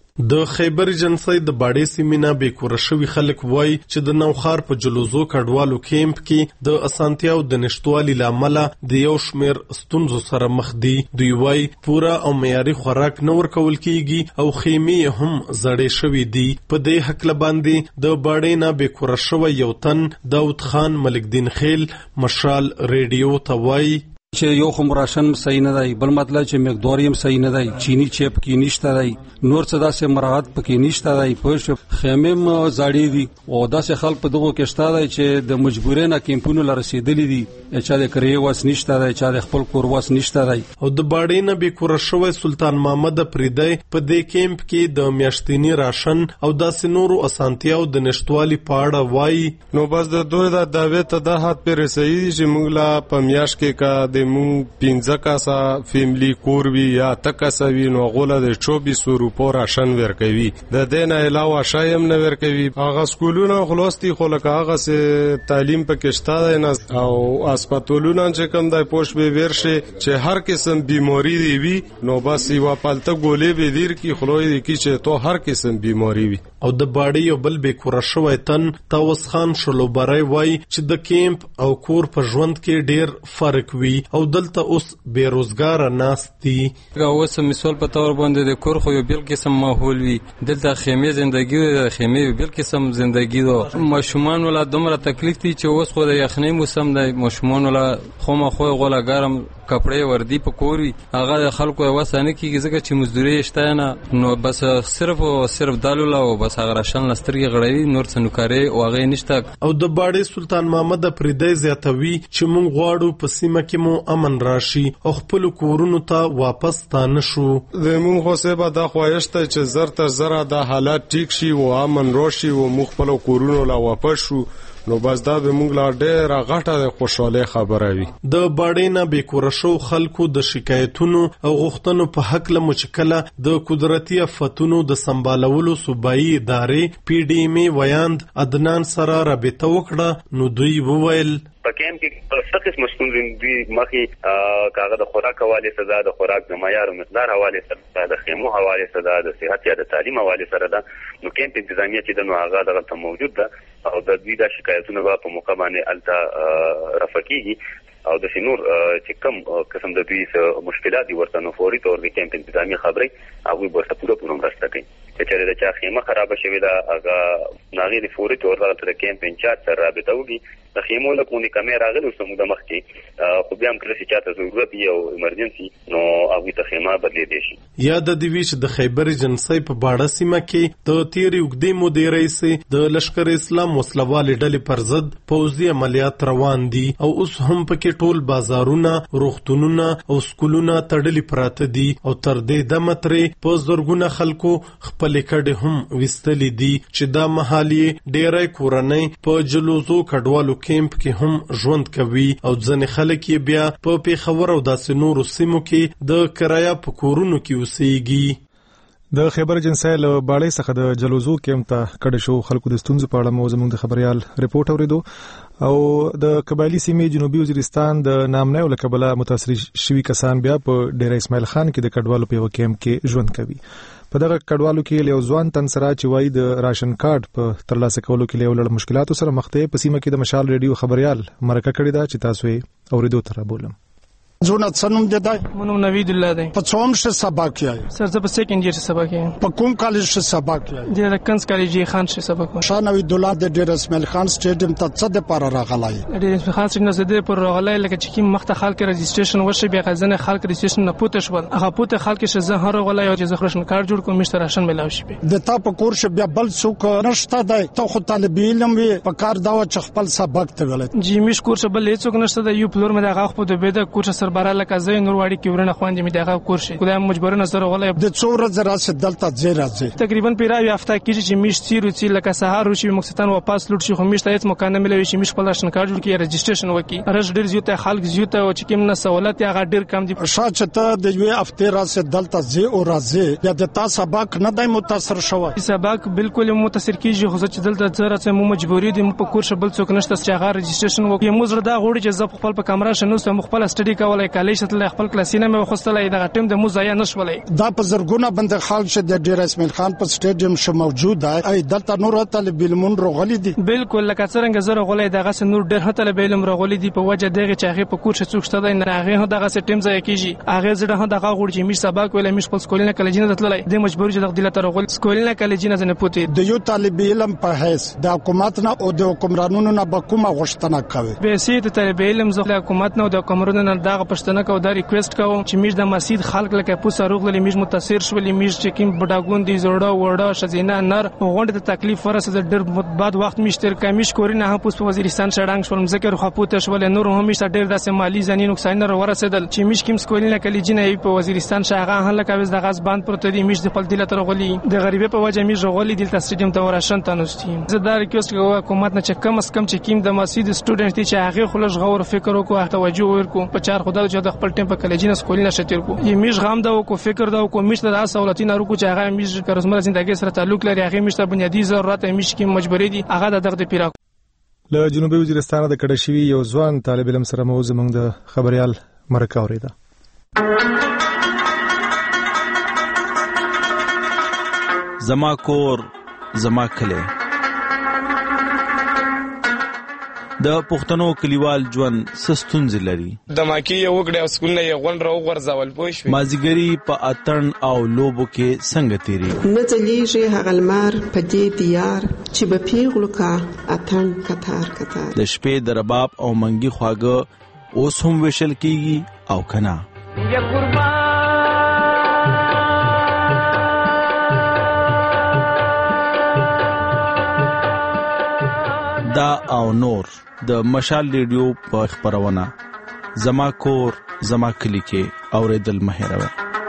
Speaker 19: د خیبر جنسای د باډې سیمینه به کور شوی خلک وای چې د نوخار په جلوزو کډوالو کیمپ کې د اسانتیاو د نشټوالي لامل د یو شمیر ستونزو سره مخ دي. دوی وای پورا او معیاري خوراک نه ورکول کیږي او خیمه هم زړې شوې دي. په دې حق لباندې د باډې نه به کور شوی یو تن داود خان ملک دین خیل مشال ریډیو ته وای
Speaker 21: چې یو خو راشن صحیح نه دی، بل مطلب چې مقداریم صحیح نه دی، چینی چپ کې نشته دی، نور څه داسې مراحت پکې نشته دی، پوه خیمم زاړې دي او داسې خلک په دغه کې شته دی چې د مجبورۍ نه کیمپونو لار رسیدلې دي، چې د کړې واس نشته دی، چې د خپل کور واس نشته دی.
Speaker 19: او د باډې نه به کور شوی سلطان محمد پریدی په دې کیمپ کې د میاشتنی راشن او داسې نورو اسانتیاو د نشټوالي پاړه وای.
Speaker 22: نو بس د دوی د دعوی ته د حد پر رسېږي چې موږ لا په میاش کې کا د مون پینځه کاسا فیملی کور وی یا تکاسوي نو غوله د چوبیس روپو راشن ورکوي. د دې نه علاوه شایم نه ورکوي. هغه سکولونه خلاصتي خو لکه هغه سه تعلیم پکې شته نه او هسپتالونه چې کوم د پوش به ورشي چې هر قسم بیماری دی وی نو بس یو پالته ګولې به دیر کی خلوی دی کی چې تو هر قسم بیماری وی.
Speaker 19: او د باډي یو بل به کور شوی تن توس خان شلو برای وای چې د کیمپ او کور په ژوند کې ډیر فرق وی او دلته اوس بیروزګار ناستي.
Speaker 28: اوس مثال په تور باندې د کور خو یو بل قسم ماحول وی، دلته خیمه ژوندۍ د خیمه یو بل قسم ژوندۍ دو. ماشومان ولا دومره تکلیف دي چې اوس خو د یخنۍ موسم دی، ماشومان ولا خو ما خو غولا ګرم کپڑے وردی په کور وی، هغه د خلکو وسانه کیږي ځکه چې مزدوري شته نه، نو بس صرف او صرف دالولا او بس هغه راشن لسترګي غړوي، نور څه نوکاري او هغه نشته.
Speaker 19: او د باډي سلطان محمد پریدی زیاتوي چې مونږ غواړو په سیمه کې مو امن راشي او خپل کورونو ته واپس ستانه شو.
Speaker 22: زموږ خو سبا دا خوښته چې زر تر زر دا حالات ټیک شي او امن راشي او موږ خپل کورونو لا واپس شو، نو بس دا به موږ لا ډېره غټه خوشاله خبره وي.
Speaker 19: د باډینا بیکوره شو خلکو د شکایتونو او غوښتنو په حق له مشکله د قدرتي آفتونو د سمبالولو صوبایي ادارې پی ډی ایم ویاند عدنان سره رابطه وکړه، نو دوی وویل
Speaker 2: په کیمپ کې څه قسم ستونزې دي، مخې کاغه د خوراک حواله سره د خوراک د معیار او مقدار حواله سره د خیمو حواله سره د صحت یا د تعلیم حواله سره ده. نو کیمپ انتظامیه چې د نو هغه دغه موجود ده او د دې د شکایتونو په موقع باندې الته رفقېږي او د شنور چې کوم قسم د دې مشکلات دي ورته نو فوري تور د کیمپ انتظامیه خبري هغه ورته پوره پوره مرسته کوي. چې د چا خیمه خراب شوی دا هغه ناغي د فوري تور د کیمپ انچارج سره رابطه وکړي. د خیمو له کومې کیمرا راغلي سمو د مخ کې خو بیا هم کله چې چاته ضرورت وي او ایمرجنسي نو هغه ته خیمه بدلې دي شي.
Speaker 19: یا د دوی چې د خیبر ایجنسی په باړه سیمه کې د تیری وګدې مدیرۍ سي د لشکر اسلام وسلوال ډلې پر ضد پوځي عملیات روان دي او اوس هم پکې ټول بازارونه، روغتونونه او سکولونه تړلي پراته دي او تر دې دمه ترې په زرګونه خلکو خپل کډې هم وستلې دي چې دا محالي ډېرې کورنۍ په جلوزو کډوالو کیمپ کې هم ژوند کوي او ځنې خلک یې بیا په پیښور او داسې نورو سیمو کې د کرایه په کورونو کې اوسېږي.
Speaker 1: د خیبر ایجنسی له باړې څخه د جلوزو کیمپ ته کډه شو خلکو د ستونزو په اړه مو زموږ د خبريال ریپورت اوریدو او د قبایلی سیمې جنوبي وزیرستان د نامنیو له کبله متاثر شوي کسان بیا په ډیره اسماعیل خان کې د کډوالو په یو کیمپ کې ژوند کوي. په دغه کډوالو کې یو ځوان تن سره چې وایي د راشن کارت په ترلاسه کولو کې له لړ مشکلاتو سره مخ دی. په سیمه کې د مشال ریډیو خبريال مرکه کړې ده چې تاسو یې اوریدو تر بولم.
Speaker 3: زونه څنوم دی دای
Speaker 4: منو نوید الله دی
Speaker 3: په څوم ش سبق یای
Speaker 4: سر زه په سیکنډ ایئر سبق یم
Speaker 3: په کوم کالج ش سبق یای
Speaker 4: د کنس کالج خان ش سبق
Speaker 3: شاه نوید الله د ډیر اسماعیل خان سټیډیم ته څه د پاره راغلای
Speaker 4: ډیر اسماعیل خان څنګه زده پر راغلای لکه چې کوم مخته خلک رجسټریشن وشي بیا غزنه خلک رجسټریشن نه پوتې شول هغه پوتې خلک ش زه هر غلای او چې زخرشن کار جوړ کوم مشتر راشن ملاو شي
Speaker 3: د تا په کور ش بیا بل څوک نشته دی ته خو طالب علم وي په کار دا چې خپل سبق ته ولای
Speaker 4: جی مش کور ش بل هیڅوک نشته دی یو پلور مې دغه خو د بيد کور سربره لکه زین وړي کې ورنه خواندې مې دغه کورشي خدای مجبور نظر غولای
Speaker 3: د څوره زرا سدلته زیرا زی
Speaker 4: تقریبا پیراوی هفته کې چې میش سیرو سی لکه سهار وشي مقصدان واپس لوټ شي خو میش ته هیڅ مکان نه ملوي شي میش خپل راشن کارت جوړ کی رجسټریشن وکي رش ډیر زیاته خلک زیاته او چې کوم نه سہولت یا ډیر کم دي
Speaker 3: شاته ته د یوې هفته را سدلته زی او راځي یا د تاسو سبق نه دای متاثر شوی
Speaker 4: سبق بالکل متاثر کیږي خو چې دلته زره څه مو مجبوری دي په کور شبل څوک نشته چې هغه رجسټریشن وکي مو زړه دا غوړي چې زه خپل په کیمرا شنو سم خپل سټډي کولای کالج ته خپل کلاسینه مې خوستلای دا ټیم د موزایا نشولې
Speaker 3: دا په زرګونه بند خلک چې د ډیر اسماعیل خان په سټیډیم ش موجود دی ای دلته نور طالب علمون رغلي دي
Speaker 4: بالکل لکه څنګه زره غولې دغه سن نور ډیر طالب علم رغلي دي په وجه دغه چې هغه په کور ش څوک شته نه هغه دغه سټیم ځای کیږي هغه زړه دغه غوړ چې می سبق ویل می خپل سکولینه کالجینه تللای د مجبور چې دغه دلته رغول سکولینه کالجینه نه پوتې
Speaker 3: د یو طالب علم په هیڅ د حکومت نه او د حکمرانونو نه بکومه غوښتنه کوي
Speaker 4: به سي د طالب علم زغ حکومت نه او د حکمرانونو نه دغه پښتنه کو دا ریکوست کوم چې میش د مسجد خلک لکه پوسه روغلي میش متاثر شولې میش چې کوم بډاګون دي زړه وړه شزینه نر غونډه د تکلیف ورسره د ډېر بعد وخت میشتر کمیش کورینه هم پوس په وزیرستان شړنګ شول مذکر خپوته شولې نور هم میش ډېر داسې مالی ځنی نقصان نه ورسېدل چې میش کوم سکولینه کلی جنې په وزیرستان شاغه هله کوي د غاز باند پروت دي میش د خپل دله تر غولي د غریبه په وجه میش غولي دلته سټیډیم ته ورشن تنوستي زه دا ریکوست کوم حکومت نه چې کم اس کم چې کیم د مسجد سټوډنټ چې هغه خلش غور فکر وکړو توجه ورکو په چار خدای چې د خپل ټیم په کلیجینه سکولینه شتیر کو یی میش غام دا کو فکر دا کو میش د سہولتینه ورکو چې هغه میش کروزمره ژوندۍ سره تعلق لري هغه میش ته بنیادی ضرورت میش کې مجبوری دي هغه د دغه پیرا
Speaker 1: له جنوبي وزیرستان د کډه شوی یو ځوان طالب علم سره مو زمونږ د خبريال مرکه اوریده
Speaker 5: زما کور زما کله د پښتنو کلیوال ژوند سستونز لري
Speaker 6: د ماکی یو وګړي اسکول نه یو غون راو ورزول پوښ
Speaker 5: مازیګری په اتن او لوبو کې څنګه تیری
Speaker 23: نه چلیږي هغلمار په دې دیار چې په پیغلو کا اتن کتار کتار
Speaker 5: د شپې د رباب او منګي خواګه اوس هم وشل کیږي او کنا
Speaker 6: یا قربان
Speaker 5: دا او نور د مشال ریډیو په خبرونه زما کور زما کلی کې اوریدل مه هېروئ.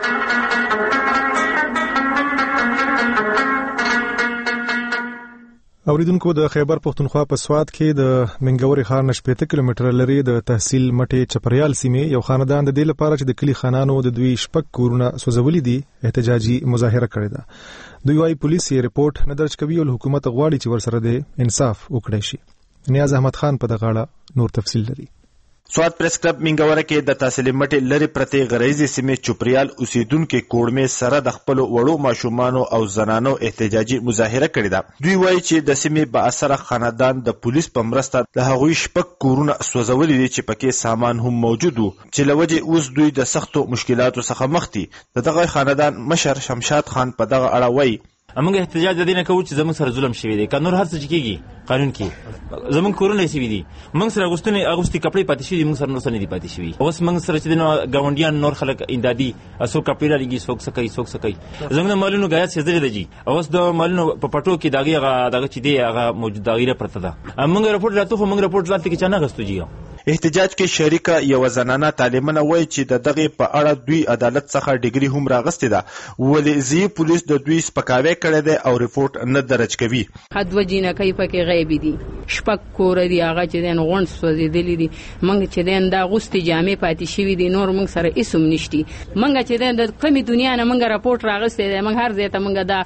Speaker 1: اوریدونکو د خیبر پښتونخوا په سوات کې د منګوري ښار نه شپږ کیلومتره لري د تحصیل مټې چپریال سیمې یو خاندان د دې لپاره چې د کلی خانانو د دوی شپږ کورونه سوځولي دي احتجاجي مظاهره کړې ده. دوی وايي پولیس یې رپورټ نه درج کوي او حکومت غواړي چې ورسره د انصاف وکړي شي. نیاز احمد خان په دغه اړه نور تفصیل لري.
Speaker 8: سوات پریس کلب منګوره کې د تحصیل مټې لري پرتې غریزي سیمې چپریال اوسیدونکو کوړمې سره د خپل وړو ماشومانو او زنانو احتجاجي مظاهره کړې ده. دوی وایي چې د سیمې با اثر خاندان د پولیس په مرسته د هغوی شپږ کورونه سوځولي دي چې پکې سامان هم موجود وو چې لوجه اوس دوی د سختو مشکلاتو څخه مخ دي. دغه خاندان مشر شمشاد خان په دغه اړه وایي
Speaker 9: موږ احتجاج د دې نه کوو چې زموږ سره ظلم شوی دی. که نور هر څه چې کېږي قانون کې زموږ کورونه شوي دي، موږ سره اغوستنې اغوستي کپړې پاتې شوي دي، موږ سره نور څه نه دي پاتې شوي. اوس موږ سره چې دی نو ګاونډیان نور خلک امدادي څوک کپړې رالېږي، څوک څه کوي څوک څه کوي. زموږ د مالونو ګایا سېزلې ده جي. اوس د مالونو په پټو کې د هغې هغه دغه چې دی هغه موجود دغه پرته ده. موږ رپورټ راته خو موږ رپورټ دلته کې چا نه اخیستو جي.
Speaker 8: احتجاج کې شریکه یو زنانه طالبانه وایي چې د دغه په اړه دوی عدالت څخه ډیګري هم راغستې ده، ولې ځي پولیس د دوی سپکاوی کړی دی او رپورټ نه درج کوي.
Speaker 11: حد وجینه کوي پکې غیب دي، شپږ کور دي هغه چې دین غونډ سوځېدلې دي. موږ چې دین دا غوستي جامې پاتې شوي دي، نور موږ سره اسم نشتی. موږ چې دین د کمی دنیا نه موږ رپورټ راغستې دی، موږ هر ځای ته موږ دا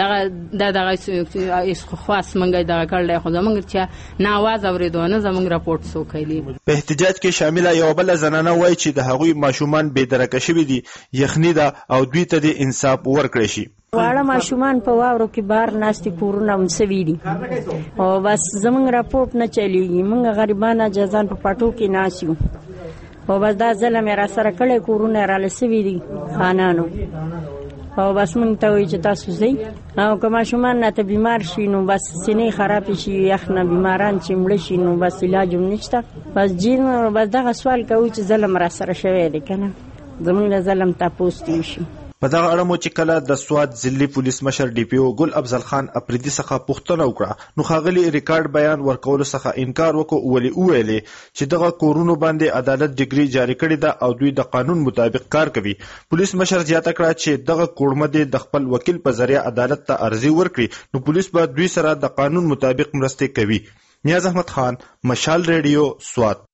Speaker 11: دغه دغه اس خاص موږ دا کړل خو موږ چې ناواز اوریدو نه زموږ رپورټ سو کوي.
Speaker 8: په احتجاج کې شامله یو بل زنانه وایي چې د هغوی ماشومان بې درکه شوي دي، یخني ده او دوی ته د انصاف ورکړی شي.
Speaker 13: واړه ماشومان په واورو کې بار ناستي کورونه هم سوي دي او بس زموږ رپورټ نه چلیږي. موږ غریبان جزان په پټو کې ناست یو او بس دا ظلم یې را سره کړی، کورونه راله سوي دي خانانو او بس موږ ته وایي چې تاسو ځئ او که ماشومان نه ته بیمار شي نو بس سینې خرابې شي، یخ نه بیماران چې مړه شي نو بس علاج هم نشته. بس جین بس دغه سوال کوو چې ظلم را سره شوی دی که نه، زموږ له ظلم تپوس دې وشي.
Speaker 8: په دغه اړه مو چې کله د سوات ضلعي پولیس مشر ډي پي او ګل افضل خان اپریدي څخه پوښتنه وکړه نو ښاغلي ریکارډ بیان ورکولو څخه انکار وکړو، ولې وویلې چې دغه کورونو باندې عدالت ډیګري جاری کړې ده او دوی د قانون مطابق کار کوي. پولیس مشر زیاته کړه چې دغه کوړمه د خپل وکیل په ذریعه عدالت ته عرضي ورکړي نو پولیس به دوی سره د قانون مطابق مرستې کوي. نیاز احمد خان، مشال ریډیو، سوات.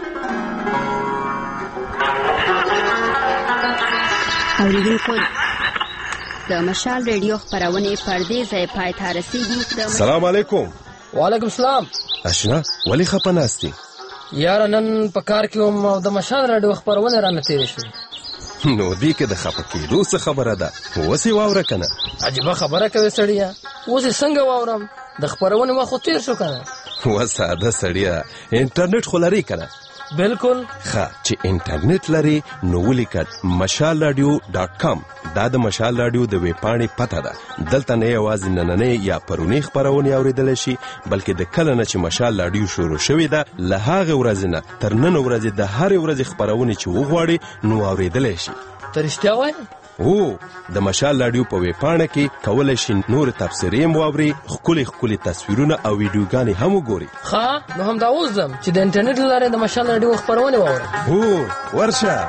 Speaker 14: اوریدونکو د مشال ریډیو خبرونه پردې ځای پای ته رسیدي.
Speaker 20: سلام علیکم.
Speaker 24: وعلیکم السلام.
Speaker 20: اشنا ولی خپناستی
Speaker 24: یار نن په کار کې هم د مشال ریډیو خبرونه را نتیری شو.
Speaker 20: نو دی کې د خپکی روس خبره ده وسی واوره کنه.
Speaker 24: عجیب خبره کوي سړیا، اوس څنګه واورم؟ د خبرونه وخت تیر شو کنه.
Speaker 20: و ساده سړیا انټرنیټ خلاري کنه.
Speaker 24: بالکل
Speaker 20: ښه چې انټرنیټ لري نو ولیکل مشال رادیو ډاټ کام. دا د مشال رادیو د ویب پاڼې پته ده. دلته نه یوازې نننۍ یا پرونی خبرونه اوریدلی شي بلکې د کله نه چې مشال رادیو شروع شوې ده له هغې ورځې نه تر نن ورځې د هرې ورځې خبرونه چې وغواړي نو اوریدلی شي.
Speaker 24: ته رښتیا وایې؟
Speaker 20: او د مشال رادیو په ویب پاڼه کې کولی شي نور تبصرې هم واوري، ښکلي ښکلي تصویرونه او ویډیوګانې هم وګوري.
Speaker 24: ښه نو همدا اوس ځم چې د انټرنیټ له لارې د مشال رادیو خبرونه واورم.
Speaker 20: هو ورشه.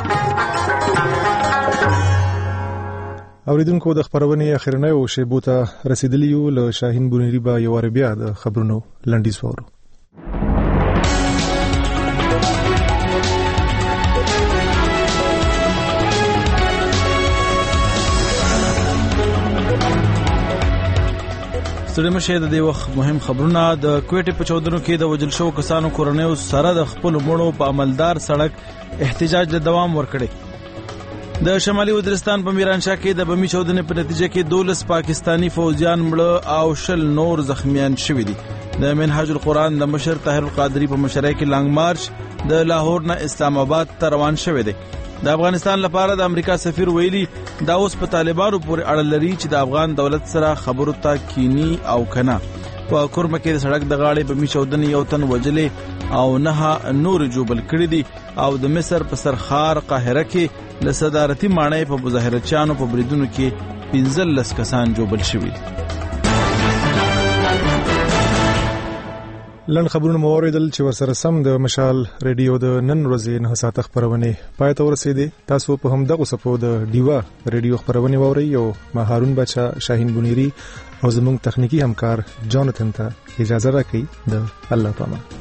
Speaker 1: اوریدونکو د خبرونې اخرنیو شیبو ته رسیدلی یو. له شاهین بونیری به یو وار بیا د خبرونو لنډیز واورو.
Speaker 5: ستړي مشه د دې وخت مهم خبرونه. د کوټې په چودنو کې د وجل شو کسانو کورنیو سره د خپل مړو په عملدار سړک احتجاج له دوام ورکړي. د شمالي وزیرستان په میرانشاه کې د بمي چودنې په نتیجه کې دولس پاکستانی فوجیان مړه او شل نور زخمیان شوي دي. د منهاج القرآن د مشر طاهر القادری په مشرۍ کې لانګ مارچ د لاهور نه اسلام آباد ته روان شوی دی. د افغانستان لپاره د امریکا سفیر ویلي دا اوس په طالبانو پورې اړه لري چې د افغان دولت سره خبرو ته کینی او کنه. په کورمه کې د سړک د غاړې بمي چودنې یو تن وجلې او نه نور جوبل کړي دي او د مصر په سرخار قاهره کې له صدارتي ماڼۍ په مظاهرچیانو په بریدونو کې پنځلس کسان جوبل شوي.
Speaker 1: لن خبرونه موریدل چې ورسره سم د مشال ریډیو د نن ورځې نه ساعت خبرونه پای ته ورسېدې. تاسو په هم دغه سپو د ډیوا ریډیو خبرونه ووري او ما هارون بچا شاهین بنيري او زموږ تخنیکی همکار جاناتن ته اجازه راکړئ. د الله پامان.